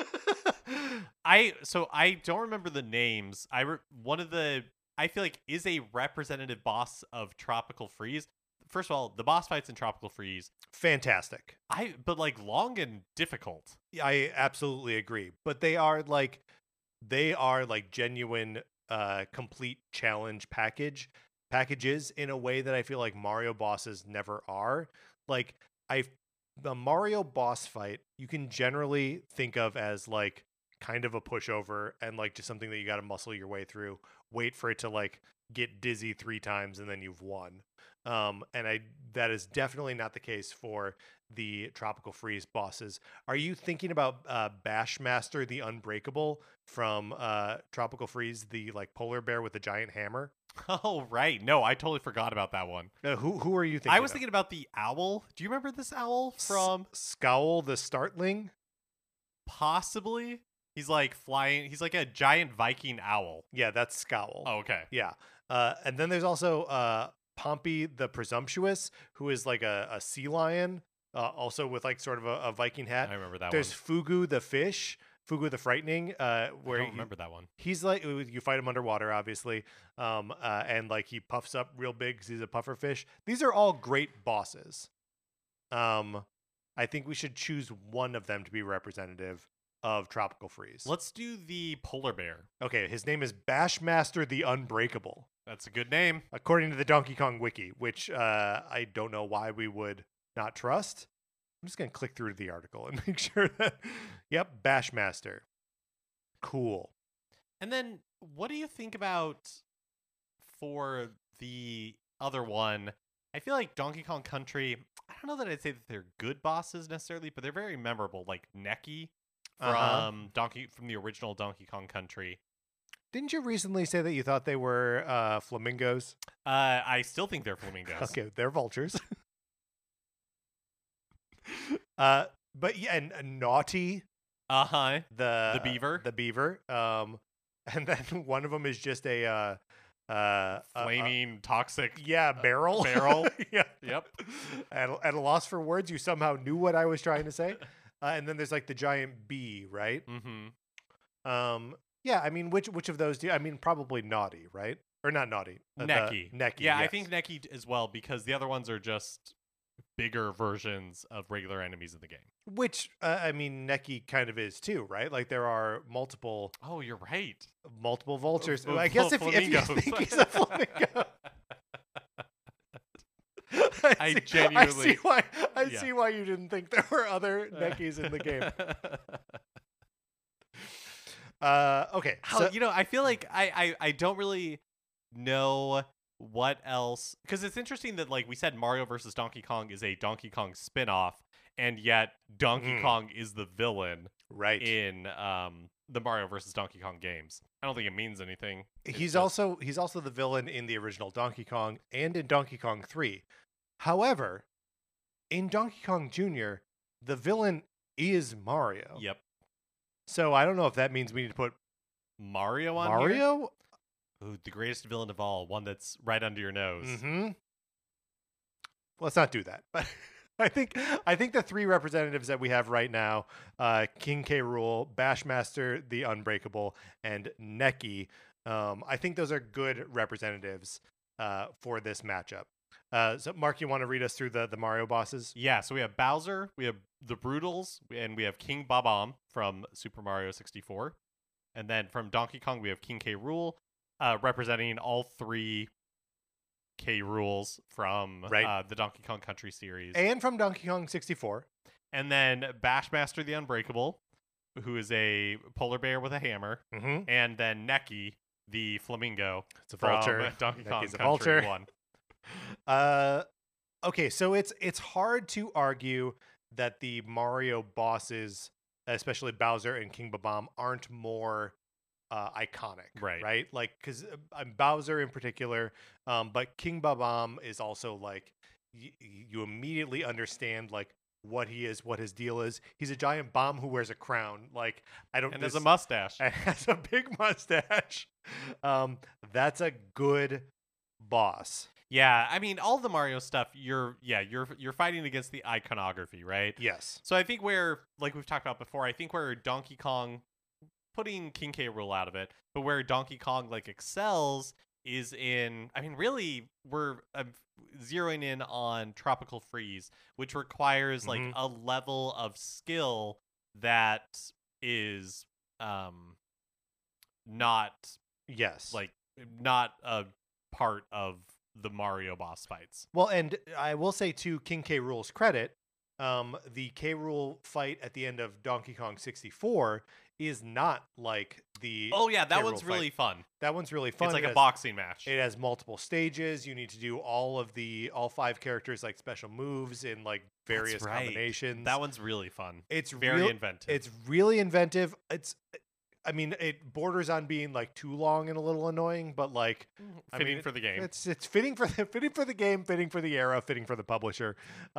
I don't remember the names. I feel like is a representative boss of Tropical Freeze. First of all, the boss fights in Tropical Freeze, fantastic. But like long and difficult. I absolutely agree. But they are like genuine complete challenge packages in a way that I feel like Mario bosses never are. Like the Mario boss fight, you can generally think of as like kind of a pushover and like just something that you got to muscle your way through, wait for it to like get dizzy 3 times and then you've won. That is definitely not the case for the Tropical Freeze bosses. Are you thinking about Bashmaster the Unbreakable from Tropical Freeze, the like polar bear with the giant hammer? Oh, right. No, I totally forgot about that one. Who are you thinking I was thinking about the owl. Do you remember this owl from Scowl the Startling? Possibly. He's like flying. He's like a giant Viking owl. Yeah, that's Scowl. Oh, okay. Yeah. And then there's also Pompey the Presumptuous, who is like a sea lion, also with like sort of a Viking hat. I remember that There's Fugu the Fish, Fugu the Frightening. I don't remember that one. He's like, you fight him underwater, obviously, and like he puffs up real big because he's a puffer fish. These are all great bosses. I think we should choose one of them to be representative of Tropical Freeze. Let's do the polar bear. Okay, his name is Bashmaster the Unbreakable. That's a good name. According to the Donkey Kong Wiki, which I don't know why we would not trust. I'm just going to click through to the article and make sure that, yep, Bashmaster. Cool. And then what do you think about for the other one? I feel like Donkey Kong Country, I don't know that I'd say that they're good bosses necessarily, but they're very memorable, like Necky from from the original Donkey Kong Country. Didn't you recently say that you thought they were flamingos? I still think they're flamingos. Okay, they're vultures. But yeah, and Naughty. The beaver. The beaver. And then one of them is just a flaming toxic. Yeah, barrel. Yeah. Yep. At a loss for words, you somehow knew what I was trying to say. And then there's like the giant bee, right? Mm-hmm. Yeah, I mean, which of those do you, I mean, probably Naughty, right? Or not Naughty. Necky. Necky. Yeah, yes. I think Necky as well, because the other ones are just bigger versions of regular enemies in the game. Which, I mean, Necky kind of is too, right? Like there are multiple... Oh, you're right. Multiple vultures. I guess if you think he's a flamingo... I genuinely... I see why you didn't think there were other Neckys in the game. Okay. So, I feel like I don't really know what else, because it's interesting that like we said Mario versus Donkey Kong is a Donkey Kong spin-off, and yet Donkey Kong is the villain. right in the Mario versus Donkey Kong games. I don't think it means anything. He's also the villain in the original Donkey Kong and in Donkey Kong 3. However, in Donkey Kong Jr., the villain is Mario. Yep. So I don't know if that means we need to put Mario on Mario? Here? Ooh, the greatest villain of all, one that's right under your nose. Mm-hmm. Let's not do that. But I think the three representatives that we have right now, King K. Rool, Bashmaster the Unbreakable, and Necky, I think those are good representatives for this matchup. So, Mark, you want to read us through the Mario bosses? Yeah, so we have Bowser, we have the Broodals, and we have King Bob-omb from Super Mario 64. And then from Donkey Kong, we have King K. Rool, representing all three K. Rools from the Donkey Kong Country series. And from Donkey Kong 64. And then Bashmaster the Unbreakable, who is a polar bear with a hammer. Mm-hmm. And then Necky the Flamingo. It's a vulture. From Donkey Kong Necky's Country a vulture. 1. Okay, so it's hard to argue that the Mario bosses, especially Bowser and King Bob-omb, aren't more iconic, right? Like, because Bowser in particular, but King Bob-omb is also like you immediately understand like what he is, what his deal is. He's a giant bomb who wears a crown. Like has a mustache. And has a big mustache. That's a good boss. Yeah, I mean, all the Mario stuff, you're fighting against the iconography, right? Yes. So I think where, like we've talked about before, I think where Donkey Kong, putting King K. Rool out of it, but where Donkey Kong like excels is in, I mean, really, we're zeroing in on Tropical Freeze, which requires like a level of skill that is not a part of the Mario boss fights. Well, and I will say to King K. Rool's credit, the K. Rool fight at the end of Donkey Kong 64 is not like the that one's really fun. That one's really fun. It's like a boxing match. It has multiple stages. You need to do all 5 characters like special moves in like various combinations. That one's really fun. It's very inventive. It's really inventive. I mean, it borders on being like too long and a little annoying, but like fitting for the game. It's fitting for the game, fitting for the era, fitting for the publisher.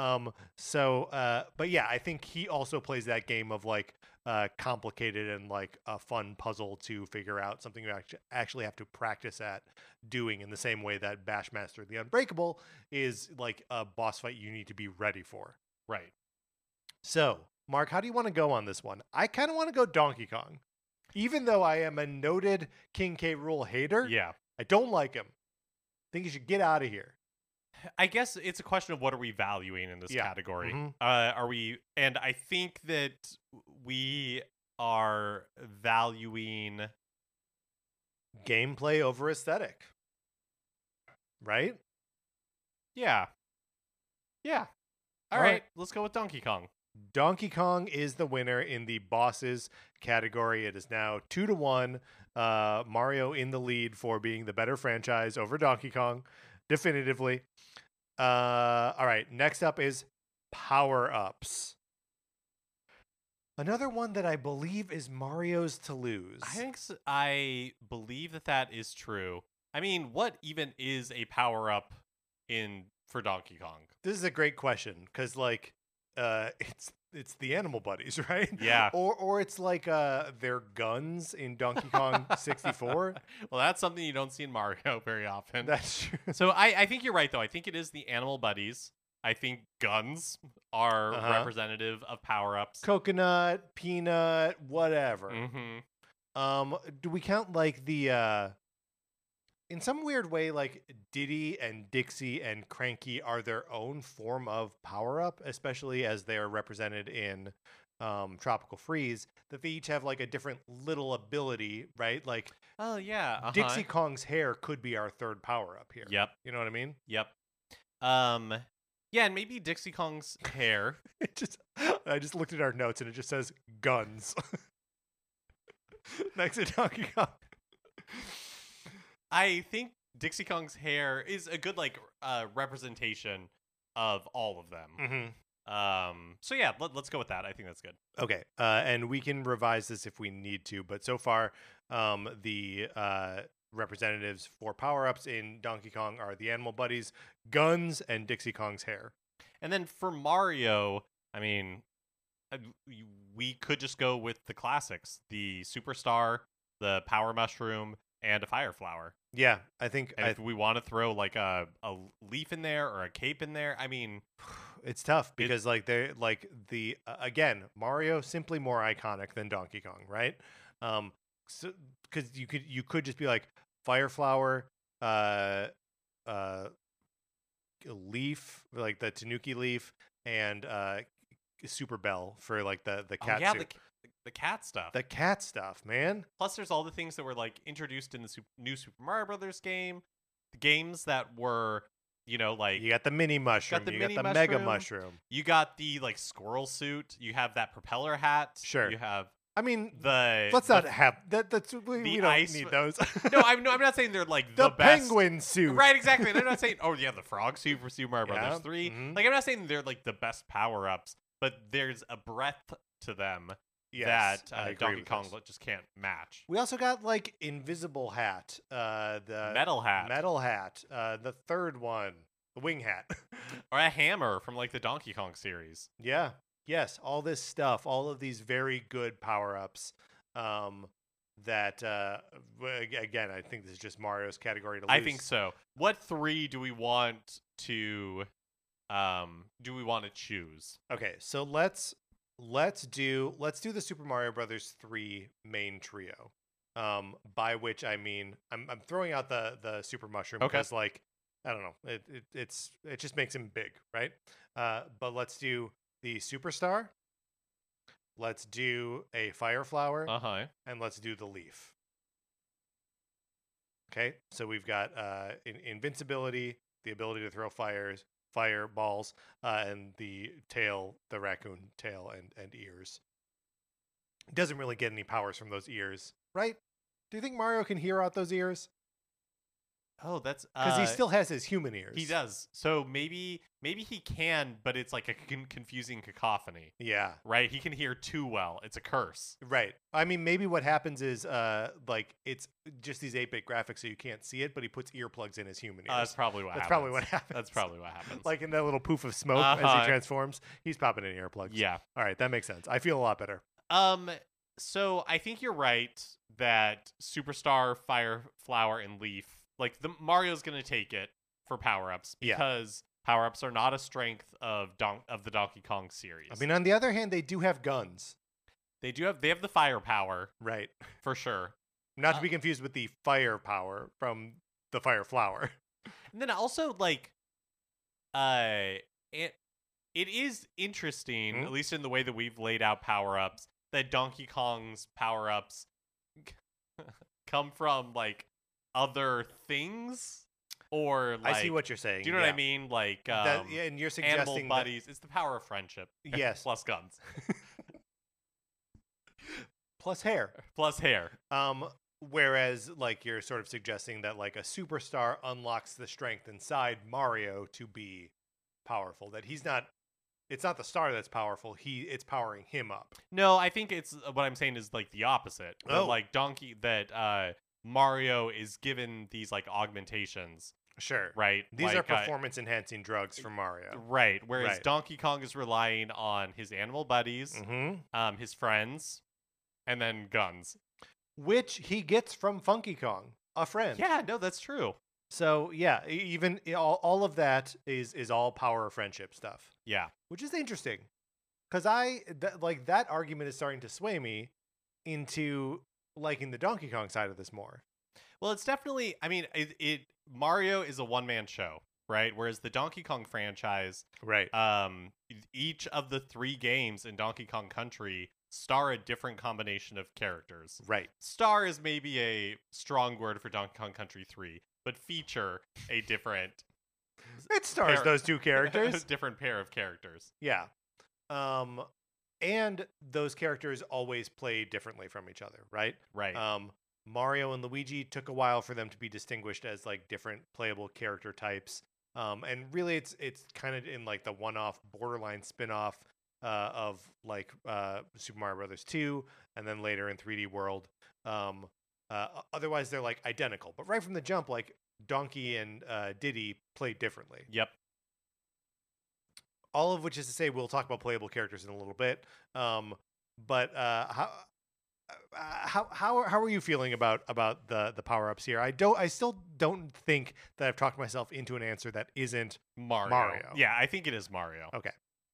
But yeah, I think he also plays that game of like complicated and like a fun puzzle to figure out, something you actually have to practice at doing, in the same way that Bashmaster the Unbreakable is like a boss fight you need to be ready for. Right. So, Mark, how do you want to go on this one? I kind of want to go Donkey Kong. Even though I am a noted King K. Rool hater, I don't like him. I think he should get out of here. I guess it's a question of what are we valuing in this category. Mm-hmm. And I think that we are valuing gameplay over aesthetic. Right? Yeah. All right, let's go with Donkey Kong. Donkey Kong is the winner in the bosses category. It is now 2-1. Mario in the lead for being the better franchise over Donkey Kong, definitively. All right, next up is power-ups. Another one that I believe is Mario's to lose. I believe that is true. I mean, what even is a power-up for Donkey Kong? This is a great question, because like it's the animal buddies, right? Yeah. Or it's like their guns in Donkey Kong 64. Well, that's something you don't see in Mario very often. That's true. So I think you're right, though. I think it is the animal buddies. I think guns are representative of power-ups. Coconut, peanut, whatever. Mm-hmm. Do we count like the in some weird way, like Diddy and Dixie and Cranky are their own form of power-up, especially as they are represented in Tropical Freeze, that they each have like a different little ability, right? Like, oh yeah, Dixie Kong's hair could be our third power-up here. Yep. You know what I mean? Yep. Yeah, and maybe Dixie Kong's hair. I just looked at our notes and it just says guns next to Donkey Kong. I think Dixie Kong's hair is a good like representation of all of them. So yeah, let's go with that. I think that's good. Okay. And we can revise this if we need to, but so far, the representatives for power-ups in Donkey Kong are the Animal Buddies, Guns, and Dixie Kong's hair. And then for Mario, I mean, we could just go with the classics: the Superstar, the Power Mushroom, and a Fire Flower. Yeah, I think. And if we want to throw like a leaf in there or a cape in there, I mean, it's tough because they're like the again, Mario simply more iconic than Donkey Kong, right? So because you could just be like Fire Flower, leaf, like the Tanuki leaf, and Super Bell for like the cat suit. The cat stuff. The cat stuff, man. Plus, there's all the things that were like introduced in the new Super Mario Brothers game. The games that were, like you got the mini mushroom, you got the mega mushroom, you got the like squirrel suit, you have that propeller hat. Sure, you have. I mean, let's not have that. We don't need those. No, I'm not saying they're like the best. Penguin suit, right? Exactly. And I'm not saying the frog suit for Super Mario Brothers 3. Mm-hmm. Like I'm not saying they're like the best power ups, but there's a breadth to them. Yes, that Donkey Kong just can't match. We also got like Invisible Hat, the Metal Hat, the third one, the Wing Hat, or a hammer from like the Donkey Kong series. Yeah, yes, all this stuff, all of these very good power ups. That again, I think this is just Mario's category to lose. I think so. What 3 do we want to choose? Okay, so let's do the Super Mario Brothers 3 main trio. By which I mean I'm throwing out the Super Mushroom because like I don't know, it just makes him big, right? But let's do the Superstar. Let's do a Fire Flower. And let's do the Leaf. Okay, so we've got invincibility, the ability to throw fireballs, and the raccoon tail and ears. Doesn't really get any powers from those ears, right? Do you think Mario can hear out those ears? Oh, that's because he still has his human ears. He does. So maybe he can, but it's like a confusing cacophony. Yeah. Right? He can hear too well. It's a curse. Right. I mean, maybe what happens is like it's just these 8-bit graphics, so you can't see it, but he puts earplugs in his human ears. That's probably what happens. That's probably what happens. Like in that little poof of smoke as he transforms, he's popping in earplugs. Yeah. All right, that makes sense. I feel a lot better. So I think you're right that Superstar, Fire Flower, and Leaf. Like Mario's gonna take it for power-ups because power-ups are not a strength of the Donkey Kong series. I mean, on the other hand, they do have guns. They have the firepower, right? For sure. Not to be confused with the firepower from the Fire Flower. And then also like, it is interesting, at least in the way that we've laid out power-ups, that Donkey Kong's power-ups come from like other things, or like, I see what you're saying. Do you know what I mean? Like, and you're suggesting animal buddies. It's the power of friendship. Yes, plus guns, plus hair, Whereas, like, you're sort of suggesting that like a Superstar unlocks the strength inside Mario to be powerful. That it's not the star that's powerful. It's powering him up. No, I think it's what I'm saying is like the opposite. Oh, like Mario is given these like augmentations. Sure. Right. These are performance enhancing drugs for Mario. Right. Whereas Donkey Kong is relying on his animal buddies, his friends, and then guns, which he gets from Funky Kong, a friend. Yeah. No, that's true. So yeah, even all of that is all power of friendship stuff. Yeah. Which is interesting, because that argument is starting to sway me into liking the Donkey Kong side of this more. Well, it's definitely, I mean, Mario is a one-man show, right? Whereas the Donkey Kong franchise, right? Each of the 3 games in Donkey Kong Country star a different combination of characters. Right. Star is maybe a strong word for Donkey Kong Country 3, but feature a different... It stars those 2 characters. Different pair of characters. Yeah. And those characters always play differently from each other, right? Right. Mario and Luigi took a while for them to be distinguished as like different playable character types. And really, it's kind of in like the one-off borderline spin-off of like Super Mario Brothers 2, and then later in 3D World. Otherwise, they're like identical, but right from the jump, like Donkey and Diddy played differently. Yep. All of which is to say, we'll talk about playable characters in a little bit. But how are you feeling about the power-ups here? I still don't think that I've talked myself into an answer that isn't Mario. Yeah, I think it is Mario. Okay.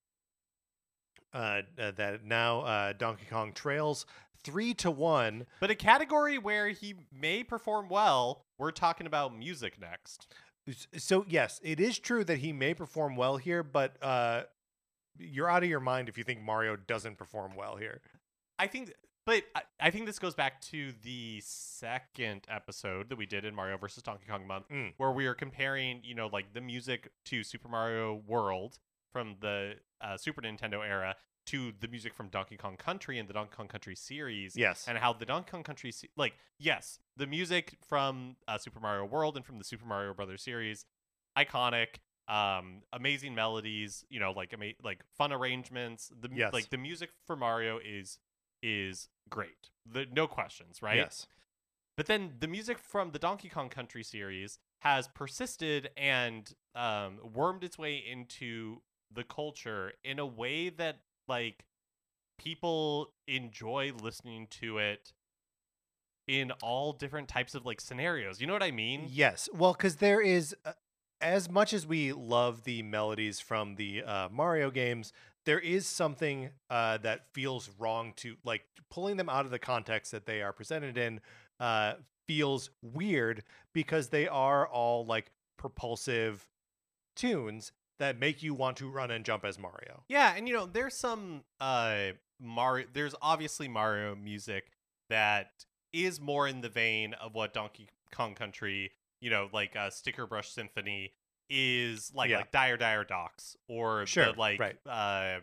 That now Donkey Kong trails 3-1. But a category where he may perform well, we're talking about music next. So yes, it is true that he may perform well here, but you're out of your mind if you think Mario doesn't perform well here. I think this goes back to the second episode that we did in Mario vs. Donkey Kong Month, where we are comparing, like the music to Super Mario World from the Super Nintendo era to the music from Donkey Kong Country and the Donkey Kong Country series. Yes. And how the Donkey Kong Country, yes, the music from Super Mario World and from the Super Mario Brothers series, iconic, amazing melodies, like fun arrangements. The music for Mario is great. No questions, right? Yes. But then the music from the Donkey Kong Country series has persisted and wormed its way into the culture in a way that like people enjoy listening to it in all different types of like scenarios. You know what I mean? Yes. Well, because there is, as much as we love the melodies from the Mario games, there is something that feels wrong to like pulling them out of the context that they are presented in. Feels weird because they are all like propulsive tunes that make you want to run and jump as Mario. Yeah, and there's some Mario. There's obviously Mario music that is more in the vein of what Donkey Kong Country, like Sticker Brush Symphony is like Dire Dire Docks or the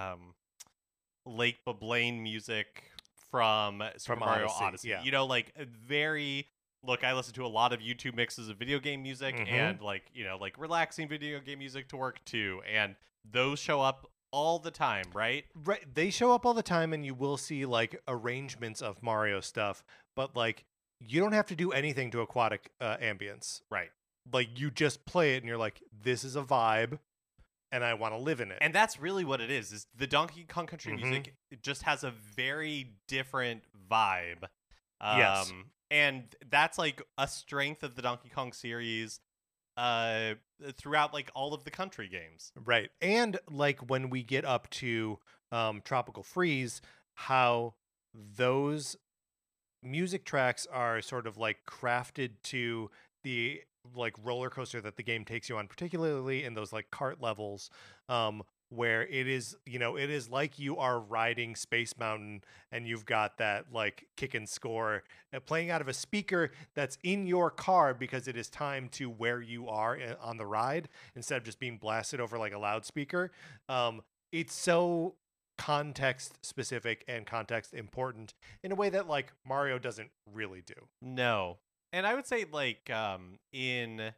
Lake Bablaine music from Super Mario Odyssey. Yeah. Look, I listen to a lot of YouTube mixes of video game music and like relaxing video game music to work too. And those show up all the time, right? Right. They show up all the time and you will see like arrangements of Mario stuff, but like you don't have to do anything to aquatic ambience. Right. Like you just play it and you're like, this is a vibe and I want to live in it. And that's really what it is the Donkey Kong Country music. It just has a very different vibe. Yes. And that's like a strength of the Donkey Kong series throughout like all of the country games. Right. And like when we get up to Tropical Freeze, how those music tracks are sort of like crafted to the like roller coaster that the game takes you on, particularly in those like kart levels, where it is like you are riding Space Mountain and you've got that like kick and score playing out of a speaker that's in your car because it is timed to where you are on the ride instead of just being blasted over like a loudspeaker. It's so context specific and context important in a way that like Mario doesn't really do. No. And I would say like in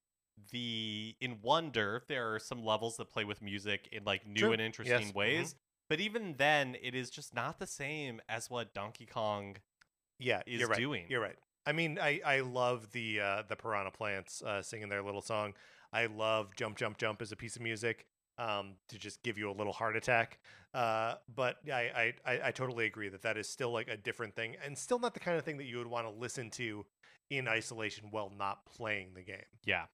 Wonder, there are some levels that play with music in like new and interesting ways. But even then, it is just not the same as what Donkey Kong is doing. You're right. I mean, I love the Piranha Plants singing their little song. I love Jump Jump Jump as a piece of music to just give you a little heart attack. But I totally agree that is still like a different thing and still not the kind of thing that you would want to listen to in isolation while not playing the game. Yeah.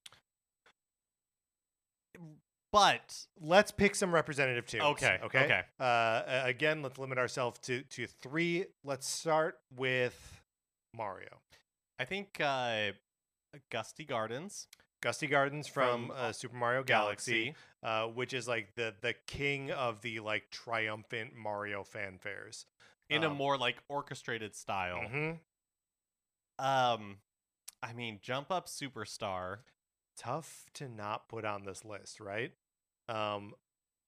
But let's pick some representative tunes. Okay. Again, let's limit ourselves to 3. Let's start with Mario. I think Gusty Gardens. Gusty Gardens from Super Mario Galaxy, which is like the king of the like triumphant Mario fanfares in a more like orchestrated style. I mean, Jump Up Superstar. Tough to not put on this list, right?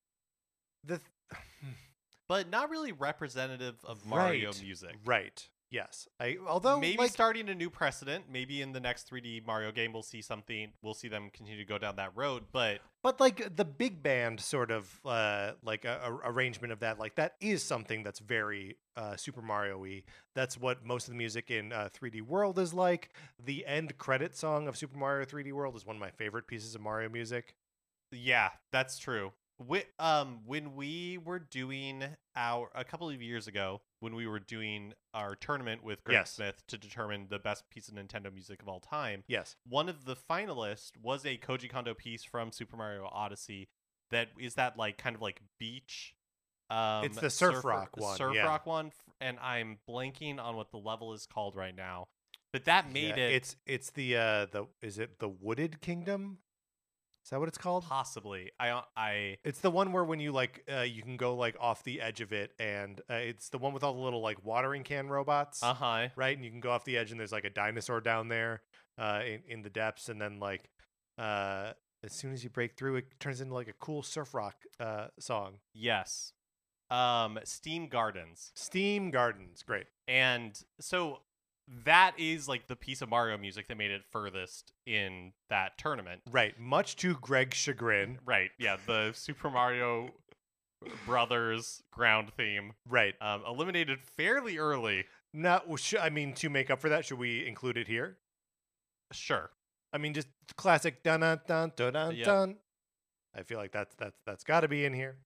But not really representative of Mario music. Right. Yes. Although maybe starting a new precedent, maybe in the next 3D Mario game we'll see them continue to go down that road, but like the big band sort of like a arrangement of that, like that is something that's very Super Mario-y. That's what most of the music in 3D World is like. The end credit song of Super Mario 3D World is one of my favorite pieces of Mario music. Yeah, that's true. When we were doing a couple of years ago, when we were doing our tournament with Greg Smith to determine the best piece of Nintendo music of all time, one of the finalists was a Koji Kondo piece from Super Mario Odyssey that is that like kind of like beach. It's the surf rock one. Rock one, and I'm blanking on what the level is called right now. But that made it. It's the is it the Wooded Kingdom? Is that what it's called? Possibly. It's the one where when you like you can go like off the edge of it, and it's the one with all the little like watering can robots. Right, and you can go off the edge, and there's like a dinosaur down there in the depths, and then like as soon as you break through, it turns into like a cool surf rock song. Yes. Steam Gardens. Steam Gardens, great. And so that is like the piece of Mario music that made it furthest in that tournament. Right. Much to Greg's chagrin. Right. Yeah. The Super Mario Brothers ground theme. Right. Eliminated fairly early. No, I mean, to make up for that, should we include it here? Sure. I mean, just classic dun dun dun dun dun. I feel like that's got to be in here.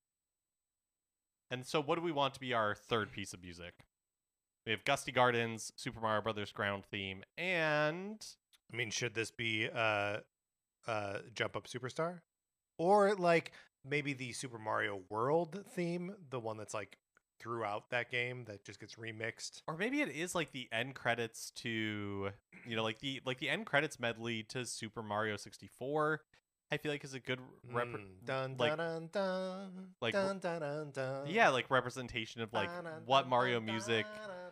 And so what do we want to be our third piece of music? We have Gusty Gardens, Super Mario Brothers ground theme, and I mean, should this be Jump Up Superstar? Or like maybe the Super Mario World theme, the one that's like throughout that game that just gets remixed? Or maybe it is like the end credits to, like the end credits medley to Super Mario 64. I feel like is a good like representation of like what Mario music.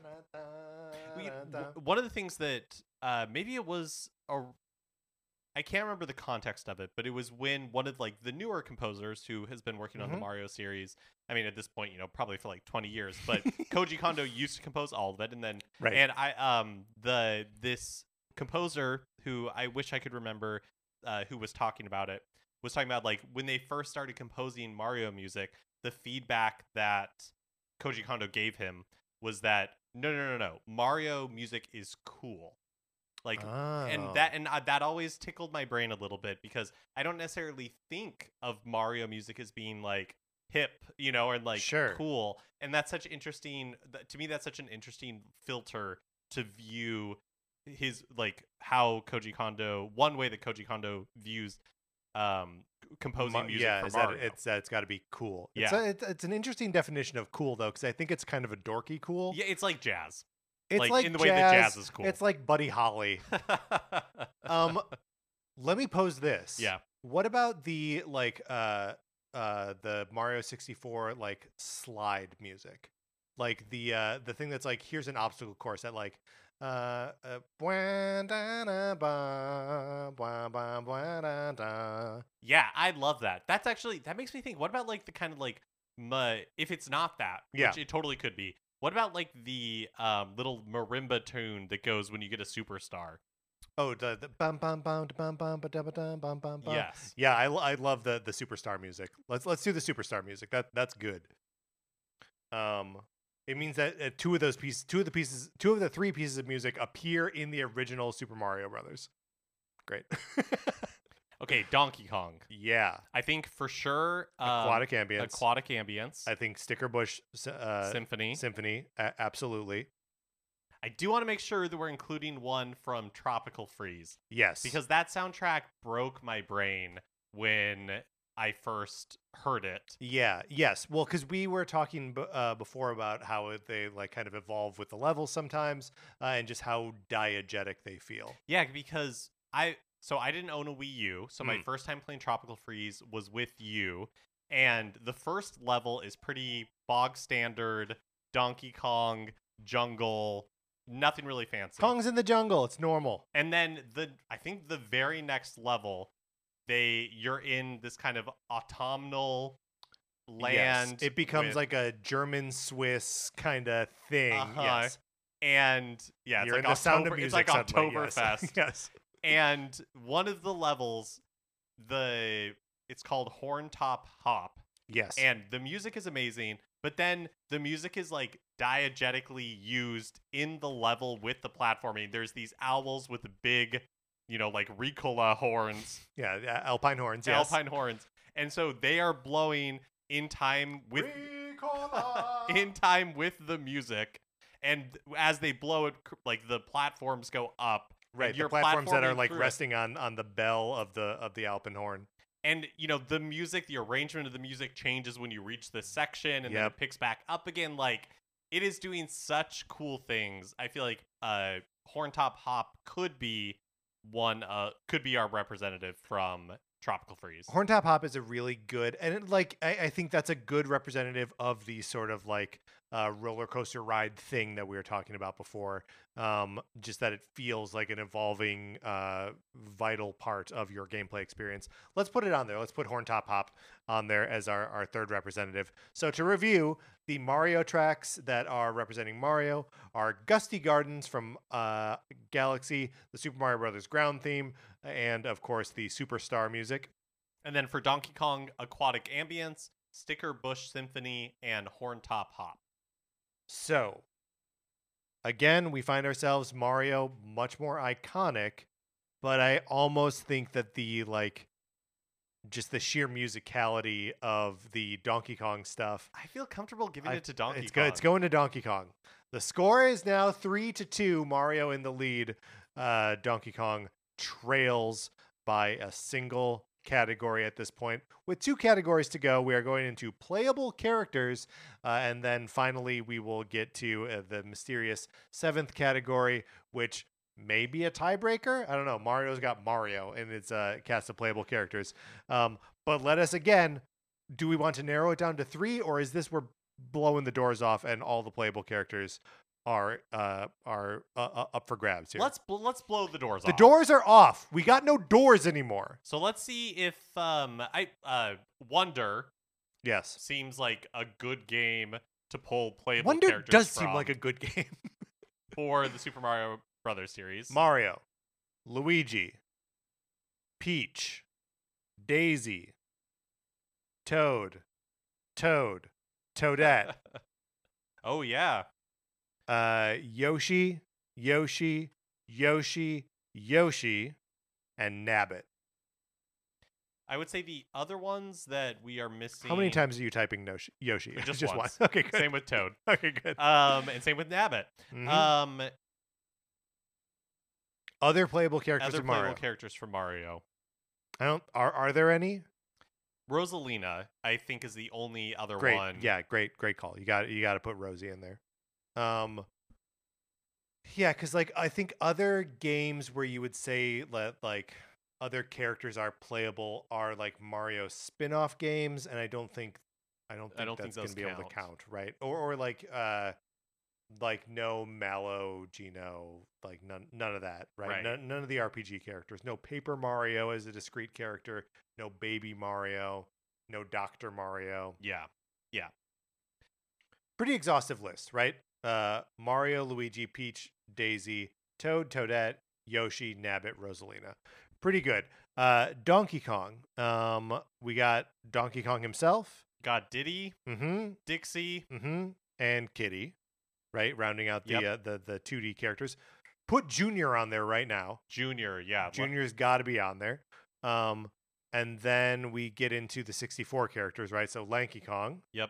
One of the things that maybe it was I can't remember the context of it, but it was when one of like the newer composers who has been working on the Mario series. I mean, at this point, probably for like 20 years, but Koji Kondo used to compose all of it, and then and this composer who I wish I could remember. Who was talking about like when they first started composing Mario music, the feedback that Koji Kondo gave him was that no, Mario music is cool. Like, and that always tickled my brain a little bit because I don't necessarily think of Mario music as being like hip, and like cool. And that's such interesting to me. That's such an interesting filter to view his like how Koji Kondo, one way that Koji Kondo views composing music for Mario. It's got to be cool. It's an interesting definition of cool though, because I think it's kind of a dorky cool. Yeah, it's like jazz. It's like in the jazz, way that jazz is cool. It's like Buddy Holly. Let me pose this. Yeah. What about the like the Mario 64 like slide music? Like the thing that's like, here's an obstacle course that like yeah, I love that. That's actually, that makes me think, what about like the kind of like if it's not that, which it totally could be, what about like the little marimba tune that goes when you get a superstar? Oh, the bum bum bum bum bum bum bum bum. Yes. Yeah, I love the superstar music. Let's do the superstar music. That's good. It means that two of the three pieces of music appear in the original Super Mario Brothers. Great. Okay, Donkey Kong. Yeah. I think for sure Aquatic Ambience. I think Sticker Bush Symphony. Absolutely. I do want to make sure that we're including one from Tropical Freeze. Yes. Because that soundtrack broke my brain when I first heard it. Yeah. Yes. Well, because we were talking before about how they like kind of evolve with the levels sometimes, and just how diegetic they feel. Yeah, because I didn't own a Wii U, so my first time playing Tropical Freeze was with you, and the first level is pretty bog standard Donkey Kong jungle. Nothing really fancy. Kong's in the jungle. It's normal. And then I think the very next level, you're in this kind of autumnal land. Yes. It becomes like a German Swiss kind of thing. Yes. And yeah, You're it's in the Sound of Music. It's like suddenly, Oktoberfest. Yes. And one of the levels, it's called Horntop Hop. Yes. And the music is amazing, but then the music is like diegetically used in the level with the platforming. There's these owls with the big, like Ricola horns. Yeah, alpine horns. Yes. Alpine horns. And so they are blowing in time with the music. And as they blow it, like the platforms go up. Right, the platforms that are like resting on the bell of the alpenhorn. And, the music, the arrangement of the music changes when you reach this section, and then it picks back up again. Like, it is doing such cool things. I feel like Horntop Hop could be our representative from Tropical Freeze. Horntop Hop is a really good, and I think that's a good representative of the sort of like roller coaster ride thing that we were talking about before. Just that it feels like an evolving, vital part of your gameplay experience. Let's put it on there. Let's put Horntop Hop on there as our third representative. So to review, the Mario tracks that are representing Mario are Gusty Gardens from Galaxy, the Super Mario Brothers ground theme, and of course the Superstar music. And then for Donkey Kong, Aquatic Ambience, Sticker Bush Symphony, and Horntop Hop. So, again, we find ourselves Mario much more iconic, but I almost think that just the sheer musicality of the Donkey Kong stuff. I feel comfortable giving it to Donkey Kong. Good. It's going to Donkey Kong. The score is now 3-2. Mario in the lead. Donkey Kong trails by a single category at this point. With 2 categories to go, we are going into playable characters, and then finally we will get to the mysterious 7th category, which may be a tiebreaker. I don't know. Mario's got Mario in its cast of playable characters. But let us again, do we want to narrow it down to 3, or is this we're blowing the doors off and all the playable characters are up for grabs here? Let's blow the doors off. The doors are off. We got no doors anymore. So let's see if Wonder seems like a good game to pull playable Wonder characters does from seem like a good game. for the Super Mario Brothers series. Mario, Luigi, Peach, Daisy, Toad, Toadette. Oh yeah. Yoshi, and Nabbit. I would say the other ones that we are missing. How many times are you typing Yoshi? Just once. Okay, good. Same with Toad. Okay, good. And same with Nabbit. Mm-hmm. Other playable characters Other of Mario. playable characters from Mario. Are there any? Rosalina, I think, is the only other one. Yeah, great call. You got to put Rosie in there. Yeah, because I think other games where you would say that other characters are playable are like Mario spin-off games, and I don't think that's going to be able to count, right? Or no Mallow, Gino, none of that, right? None of the RPG characters. No Paper Mario as a discrete character. No Baby Mario. No Dr. Mario. Yeah. Pretty exhaustive list, right? Mario, Luigi, Peach, Daisy, Toad, Toadette, Yoshi, Nabbit, Rosalina. Pretty good. Donkey Kong. We got Donkey Kong himself. Got Diddy. Mm-hmm. Dixie. Mm-hmm. And Kitty. Right? Rounding out the 2D characters. Put Junior on there right now. Junior, yeah. Junior's got to be on there. And then we get into the 64 characters, right? So Lanky Kong. Yep.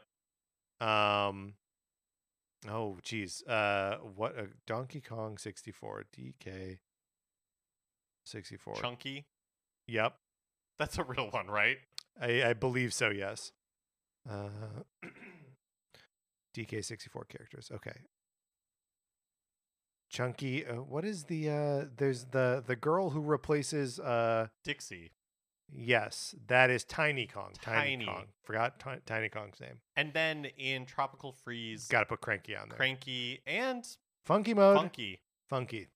Oh, geez. Donkey Kong 64, DK 64. Chunky. Yep. That's a real one, right? I believe so, yes. DK 64 characters. Okay. Chunky. What is there's the girl who replaces Dixie. Yes, that is Tiny Kong. Tiny Kong. Forgot Tiny Kong's name. And then in Tropical Freeze, got to put Cranky on there. Cranky and Funky mode. Funky.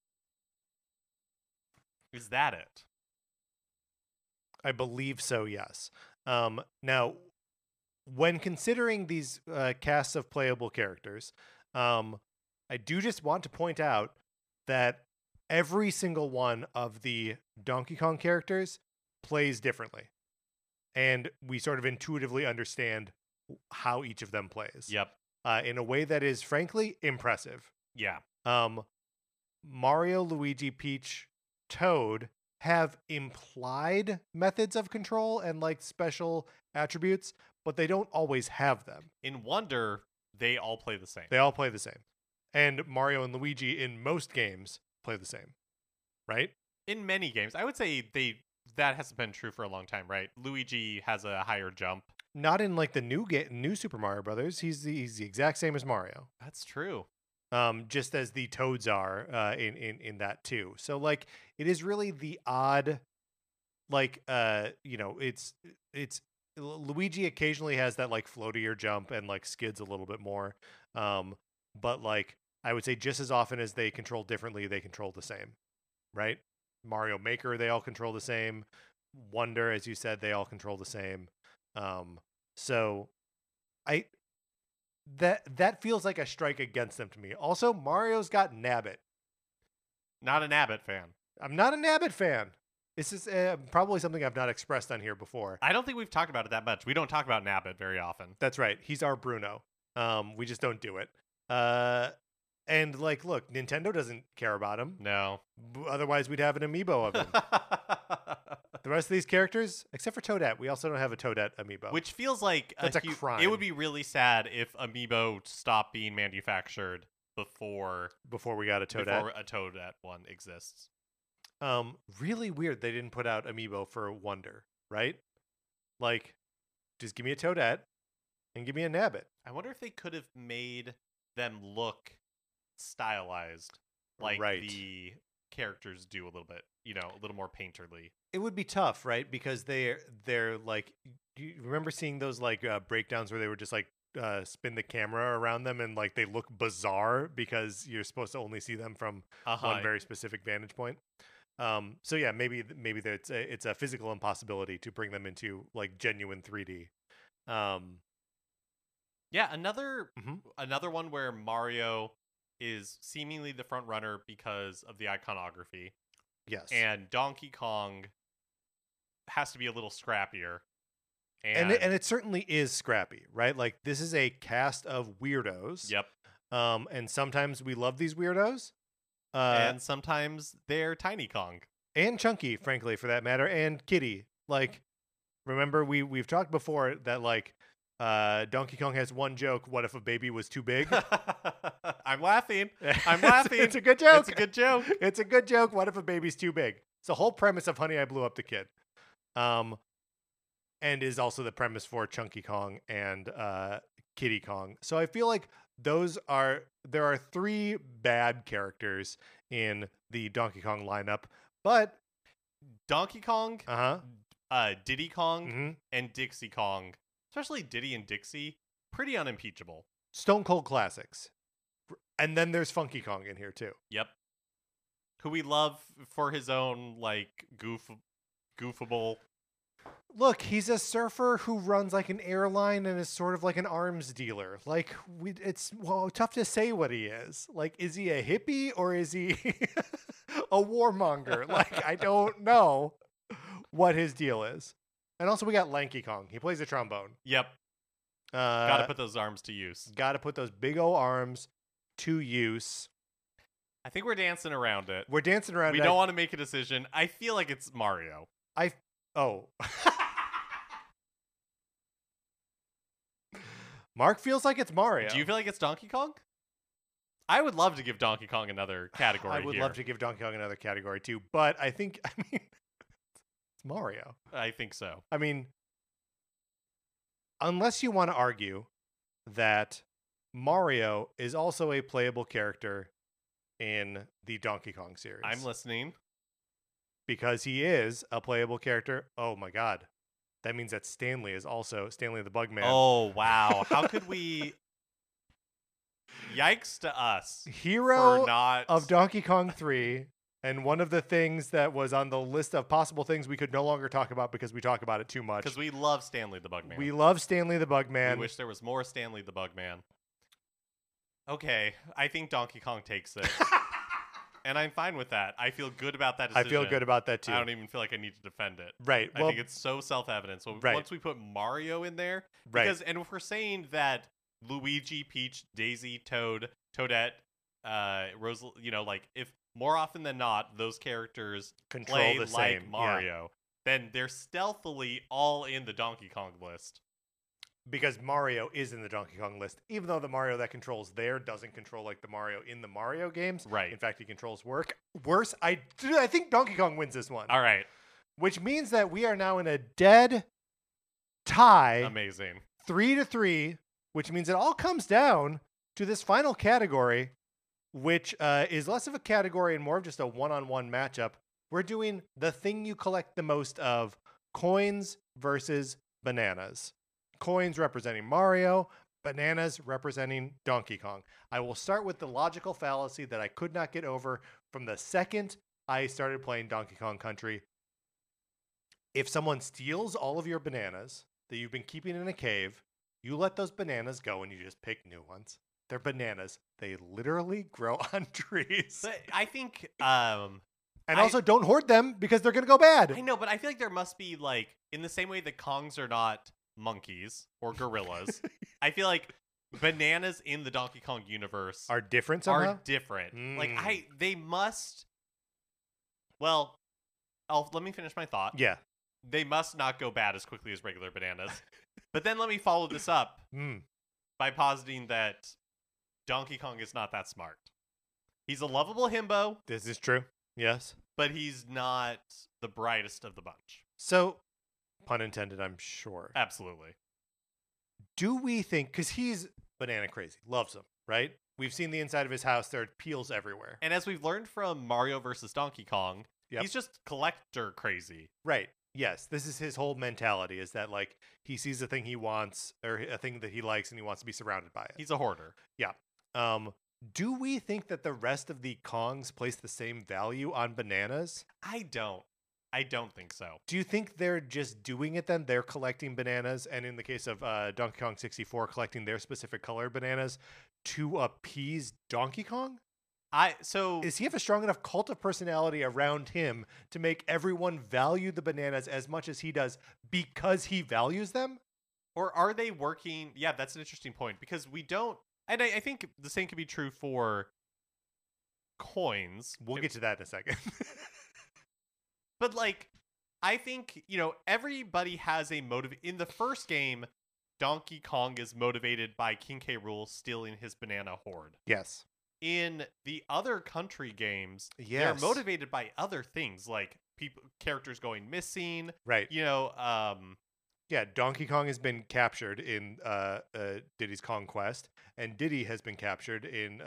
Is that it? I believe so, yes. Now, when considering these casts of playable characters, I do just want to point out that every single one of the Donkey Kong characters plays differently. And we sort of intuitively understand how each of them plays. Yep. In a way that is, frankly, impressive. Yeah. Mario, Luigi, Peach, Toad have implied methods of control and like special attributes, but they don't always have them. In Wonder, they all play the same. They all play the same. And Mario and Luigi in most games play the same, right? In many games. I would say that hasn't been true for a long time, right? Luigi has a higher jump. Not in like the new Super Mario Brothers. He's the exact same as Mario. That's true. Just as the Toads are in that too. So like it is really the odd, like it's Luigi occasionally has that like floatier jump and like skids a little bit more. But like I would say just as often as they control differently, they control the same, right? Mario Maker, they all control the same. Wonder, as you said, they all control the same. So that feels like a strike against them to me. Also, Mario's got Nabbit. Not a Nabbit fan. I'm not a Nabbit fan. This is probably something I've not expressed on here before. I don't think we've talked about it that much. We don't talk about Nabbit very often. That's right. He's our Bruno. We just don't do it. And like, look, Nintendo doesn't care about him. No. Otherwise, we'd have an amiibo of him. The rest of these characters, except for Toadette, we also don't have a Toadette amiibo. Which feels like that's a crime. It would be really sad if amiibo stopped being manufactured before we got a Toadette. Before a Toadette one exists. Really weird they didn't put out amiibo for Wonder, right? Like, just give me a Toadette and give me a Nabbit. I wonder if they could have made them look stylized like the characters do a little bit, a little more painterly. It would be tough, right? Because they're like, you remember seeing those like breakdowns where they were just like spin the camera around them and like they look bizarre because you're supposed to only see them from one very specific vantage point. So yeah, maybe it's a physical impossibility to bring them into like genuine 3D. Yeah, another one where Mario is seemingly the front runner because of the iconography. Yes. And Donkey Kong has to be a little scrappier. And it certainly is scrappy, right? Like this is a cast of weirdos. Yep. And sometimes we love these weirdos. And sometimes they're Tiny Kong. And Chunky, frankly, for that matter, and Kitty. Like, remember we've talked before that like Donkey Kong has one joke, what if a baby was too big? I'm laughing. It's a good joke. It's a good joke. It's a good joke. What if a baby's too big? It's the whole premise of Honey, I Blew Up the Kid. And is also the premise for Chunky Kong and Kitty Kong. So I feel like there are three bad characters in the Donkey Kong lineup, but Donkey Kong, Diddy Kong, and Dixie Kong, especially Diddy and Dixie, pretty unimpeachable. Stone Cold classics. And then there's Funky Kong in here too. Yep. Who we love for his own like goofable. Look, he's a surfer who runs like an airline and is sort of like an arms dealer. Like it's tough to say what he is. Like, is he a hippie or is he a warmonger? Like, I don't know what his deal is. And also we got Lanky Kong. He plays the trombone. Yep. Gotta put those arms to use. Gotta put those big old arms to use. I think we're dancing around it. We don't want to make a decision. I feel like it's Mario. Mark feels like it's Mario. Do you feel like it's Donkey Kong? I would love to give Donkey Kong another category. I would love to give Donkey Kong another category too, but I mean, it's Mario. I think so. I mean, unless you want to argue that Mario is also a playable character in the Donkey Kong series. I'm listening. Because he is a playable character. Oh my god. That means that Stanley is also Stanley the Bugman. Oh, wow. How could we... Yikes to us. Hero of Donkey Kong 3, and one of the things that was on the list of possible things we could no longer talk about because we talk about it too much. Because we love Stanley the Bugman. We love Stanley the Bugman. We wish there was more Stanley the Bugman. Okay, I think Donkey Kong takes it. And I'm fine with that. I feel good about that decision. I feel good about that too. I don't even feel like I need to defend it. Right. I think it's so self-evident. So once we put Mario in there, because and if we're saying that Luigi, Peach, Daisy, Toad, Toadette, Rose, like if more often than not those characters play like Mario, then they're stealthily all in the Donkey Kong list. Because Mario is in the Donkey Kong list, even though the Mario that controls there doesn't control like the Mario in the Mario games. Right. In fact, he controls worse. I think Donkey Kong wins this one. All right. Which means that we are now in a dead tie. Amazing. 3-3, which means it all comes down to this final category, which is less of a category and more of just a one-on-one matchup. We're doing the thing you collect the most of, coins versus bananas. Coins representing Mario, bananas representing Donkey Kong. I will start with the logical fallacy that I could not get over from the second I started playing Donkey Kong Country. If someone steals all of your bananas that you've been keeping in a cave, you let those bananas go and you just pick new ones. They're bananas. They literally grow on trees. But I think also don't hoard them because they're going to go bad. I know, but I feel like there must be like in the same way that Kongs are not monkeys or gorillas. I feel like bananas in the Donkey Kong universe are different somehow? Like they must. Well, let me finish my thought. Yeah. They must not go bad as quickly as regular bananas. But then let me follow this up by positing that Donkey Kong is not that smart. He's a lovable himbo. This is true. Yes. But he's not the brightest of the bunch. So, pun intended, I'm sure. Absolutely. Do we think, because he's banana crazy, loves them, right? We've seen the inside of his house. There are peels everywhere. And as we've learned from Mario versus Donkey Kong, he's just collector crazy. Right. Yes. This is his whole mentality, is that like he sees a thing he wants or a thing that he likes and he wants to be surrounded by it. He's a hoarder. Yeah. Do we think that the rest of the Kongs place the same value on bananas? I don't think so. Do you think they're just doing it then? They're collecting bananas, and in the case of Donkey Kong 64, collecting their specific colored bananas to appease Donkey Kong? Does he have a strong enough cult of personality around him to make everyone value the bananas as much as he does because he values them? Or are they working? Yeah, that's an interesting point, because we don't. And I think the same could be true for coins. We'll get to that in a second. But like, I think, everybody has a motive. In the first game, Donkey Kong is motivated by King K. Rool stealing his banana hoard. Yes. In the other country games, they're motivated by other things, like characters going missing. Right. Yeah, Donkey Kong has been captured in Diddy's Kong Quest, and Diddy has been captured in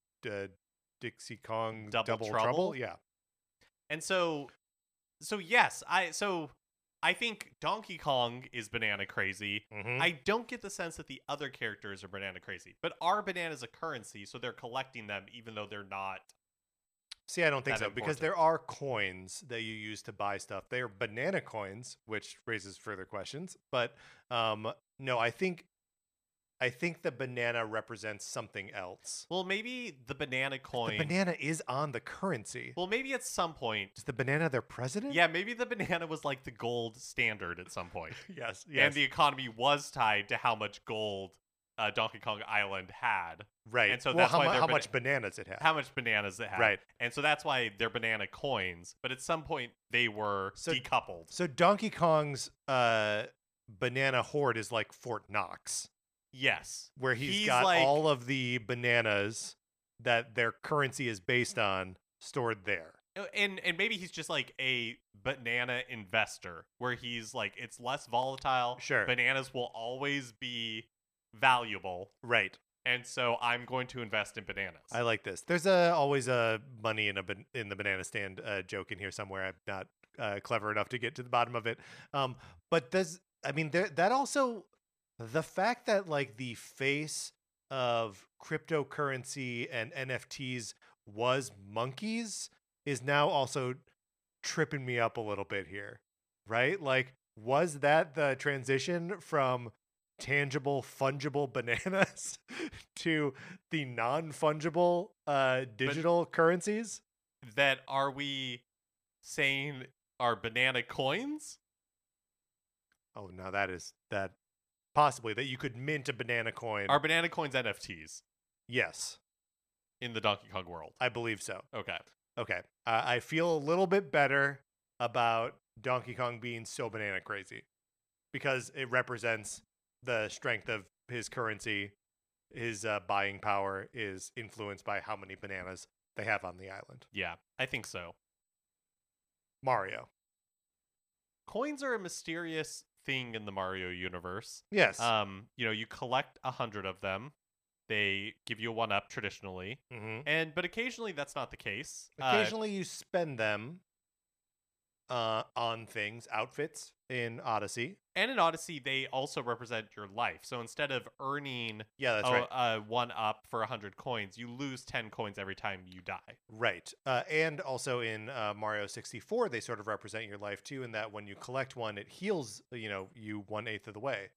Dixie Kong Double Trouble. Yeah. And so yes, I think Donkey Kong is banana crazy. Mm-hmm. I don't get the sense that the other characters are banana crazy, but are bananas a currency, so they're collecting them even though they're not. See, I don't think so, because there are coins that you use to buy stuff. They are banana coins, which raises further questions. But no, I think the banana represents something else. Well, maybe the banana coin. The banana is on the currency. Well, maybe at some point. Is the banana their president? Yeah, maybe the banana was like the gold standard at some point. Yes. And the economy was tied to how much gold Donkey Kong Island had. Right. And so that's why how much bananas it had. How much bananas it had. Right. And so that's why they're banana coins. But at some point, they were decoupled. So Donkey Kong's banana hoard is like Fort Knox. Yes. Where he's got all of the bananas that their currency is based on stored there. And maybe he's just like a banana investor, where he's like, it's less volatile. Sure. Bananas will always be valuable. Right. And so I'm going to invest in bananas. I like this. There's always a money in the banana stand joke in here somewhere. I'm not clever enough to get to the bottom of it. But that also, the fact that like the face of cryptocurrency and NFTs was monkeys is now also tripping me up a little bit here, right? Like, was that the transition from tangible, fungible bananas to the non-fungible digital currencies. That are we saying are banana coins? Oh, no, that possibly that you could mint a banana coin. Are banana coins NFTs? Yes. In the Donkey Kong world? I believe so. Okay. I feel a little bit better about Donkey Kong being so banana crazy because it represents the strength of his currency. His buying power is influenced by how many bananas they have on the island. Yeah, I think so. Mario. Coins are a mysterious thing in the Mario universe. Yes. You collect 100 of them. They give you a 1-up traditionally, but occasionally that's not the case. Occasionally you spend them on things, outfits in Odyssey. And in Odyssey, they also represent your life. So instead of earning right. 1-up for 100 coins, you lose 10 coins every time you die. Right. And also in Mario 64, they sort of represent your life too, in that when you collect one, it heals you 1/8 of the way.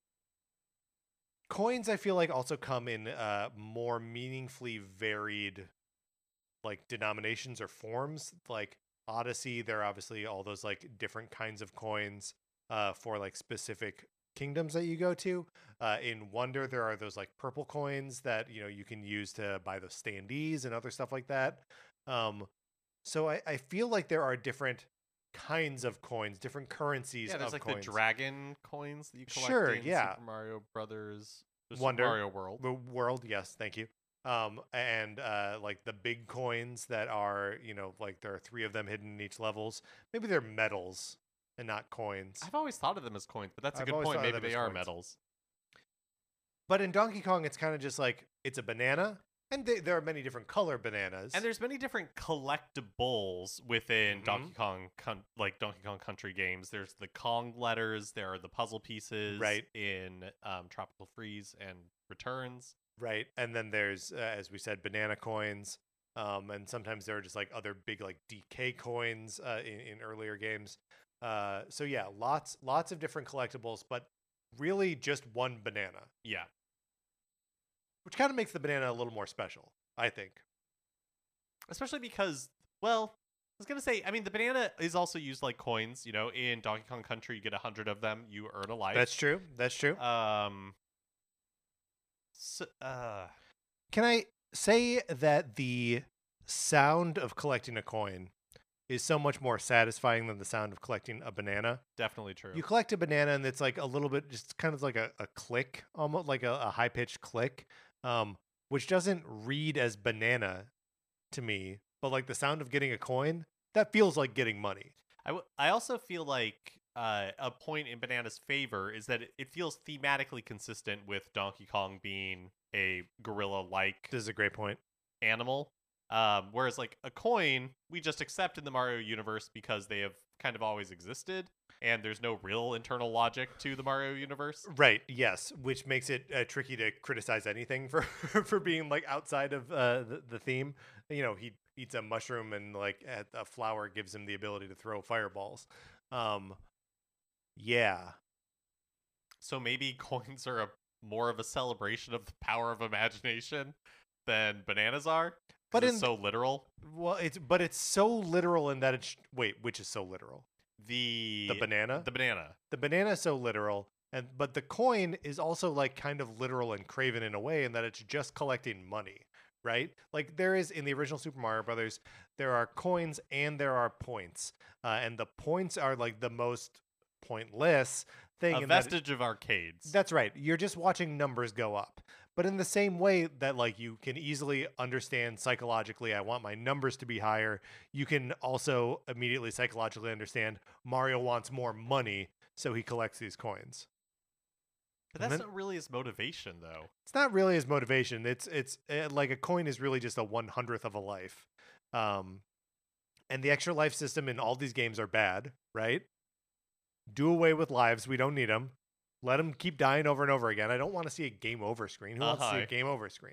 Coins, I feel like, also come in more meaningfully varied like denominations or forms. Like Odyssey, there are obviously all those like different kinds of coins for like specific kingdoms that you go to. In Wonder, there are those like purple coins that you can use to buy those standees and other stuff like that. So I feel like there are different kinds of coins, different currencies. Yeah, there's like coins. the dragon coins that you collect in Super Mario Brothers. Wonder, Mario World. World, yes, thank you. And like the big coins that are, like there are 3 of them hidden in each levels. Maybe they're medals and not coins. I've always thought of them as coins, but that's a good point. Maybe they are medals. But in Donkey Kong, it's kind of just like it's a banana, and there are many different color bananas. And there's many different collectibles within Donkey Kong Country games. There's the Kong letters. There are the puzzle pieces in Tropical Freeze and Returns. Right. And then there's, as we said, banana coins. And sometimes there are just like other big like DK coins in earlier games. So yeah, lots of different collectibles, but really just one banana. Yeah. Which kind of makes the banana a little more special, I think. Especially because, well, I was going to say, I mean, the banana is also used like coins. In Donkey Kong Country, you get 100 of them, you earn a life. That's true. Can I say that the sound of collecting a coin is so much more satisfying than the sound of collecting a banana? Definitely true. You collect a banana and it's like a little bit, just kind of like a click, almost like a high-pitched click, which doesn't read as banana to me, but like the sound of getting a coin, that feels like getting money. I also feel like a point in Banana's favor is that it feels thematically consistent with Donkey Kong being a gorilla-like. This is a great point. Animal. Whereas like a coin, we just accept in the Mario universe because they have kind of always existed, and there's no real internal logic to the Mario universe. Right. Yes, which makes it tricky to criticize anything for for being like outside of the theme. He eats a mushroom and like a flower gives him the ability to throw fireballs. Yeah. So maybe coins are more of a celebration of the power of imagination than bananas are. But it's so literal. Well, it's so literal in that it's which is so literal? The banana? The banana. The banana is so literal, but the coin is also like kind of literal and craven in a way in that it's just collecting money, right? Like there is in the original Super Mario Brothers, there are coins and there are points. And the points are like the most pointless thing. A vestige of arcades. That's right. You're just watching numbers go up. But in the same way that like you can easily understand psychologically, I want my numbers to be higher, you can also immediately psychologically understand Mario wants more money, so he collects these coins. But that's not really his motivation, though. It's not really his motivation. It's like a coin is really just a 1/100th of a life. And the extra life system in all these games are bad, right? Do away with lives. We don't need them. Let them keep dying over and over again. I don't want to see a game over screen. Who wants to see a game over screen?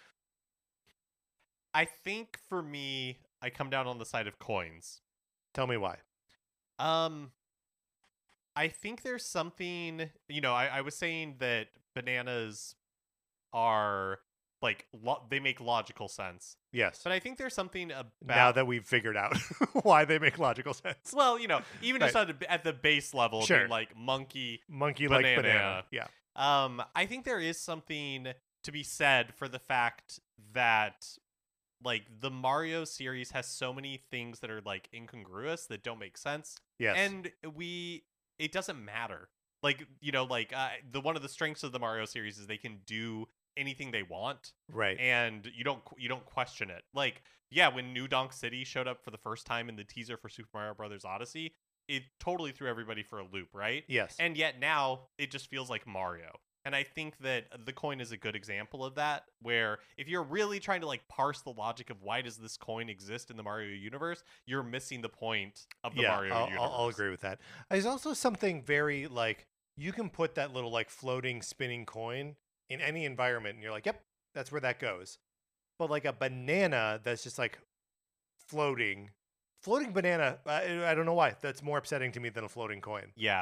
I think for me, I come down on the side of coins. Tell me why. I I think there's something, I was saying that bananas are like they make logical sense. Yes. But I think there's something about now that we've figured out why they make logical sense. Well, even just at the base level, sure. being like monkey like banana. Yeah. I think there is something to be said for the fact that like the Mario series has so many things that are like incongruous that don't make sense. Yes. And it doesn't matter. Like, one of the strengths of the Mario series is they can do anything they want. Right. And you don't question it. Like, yeah, when New Donk City showed up for the first time in the teaser for Super Mario Brothers Odyssey, it totally threw everybody for a loop, right? Yes. And yet now it just feels like Mario. And I think that the coin is a good example of that, where if you're really trying to like parse the logic of why does this coin exist in the Mario universe, you're missing the point of the Mario universe. I'll agree with that. There's also something very like, you can put that little like floating spinning coin in any environment and you're like, yep, that's where that goes. But like a banana that's just like floating banana, I don't know why. That's more upsetting to me than a floating coin. Yeah.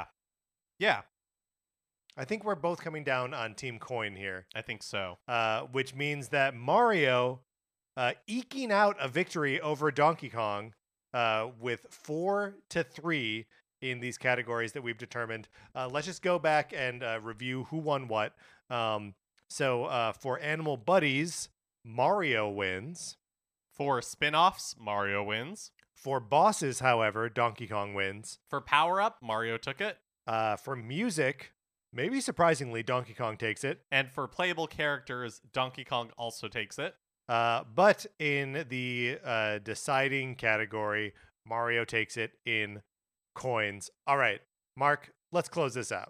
I think we're both coming down on Team Coin here. I think so. Which means that Mario eking out a victory over Donkey Kong with 4-3 in these categories that we've determined. Let's just go back and review who won what. So for Animal Buddies, Mario wins. For spin-offs, Mario wins. For bosses, however, Donkey Kong wins. For power-up, Mario took it. For music, maybe surprisingly, Donkey Kong takes it. And for playable characters, Donkey Kong also takes it. But in the deciding category, Mario takes it in coins. All right, Mark, let's close this out.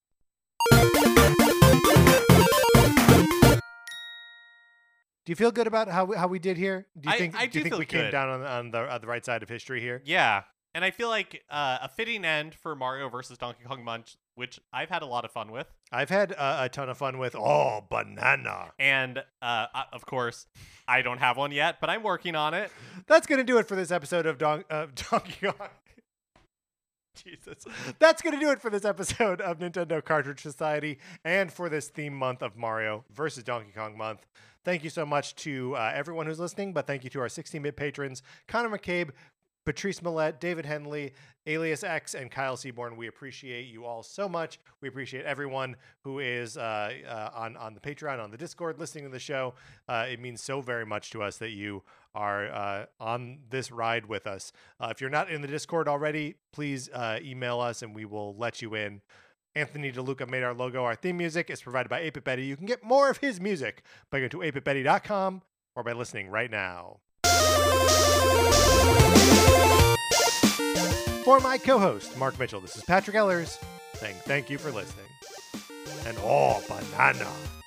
Do you feel good about how we did here? Do you think we came down on the right side of history here? Yeah. And I feel like a fitting end for Mario versus Donkey Kong Munch, which I've had a lot of fun with. I've had a ton of fun with. Oh, banana. And, of course, I don't have one yet, but I'm working on it. That's going to do it for this episode of Donkey Kong. Jesus. That's going to do it for this episode of Nintendo Cartridge Society and for this theme month of Mario versus Donkey Kong month. Thank you so much to everyone who's listening, but thank you to our 16-bit patrons, Connor McCabe, Patrice Millette, David Henley, Alias X, and Kyle Seaborn. We appreciate you all so much. We appreciate everyone who is on the Patreon, on the Discord, listening to the show. It means so very much to us that you are on this ride with us. If you're not in the Discord already, please email us and we will let you in. Anthony DeLuca made our logo. Our theme music is provided by 8-Bit Betty. You can get more of his music by going to 8bitbetty.com or by listening right now. For my co-host, Mark Mitchell, this is Patrick Ellers saying thank you for listening. And oh, banana.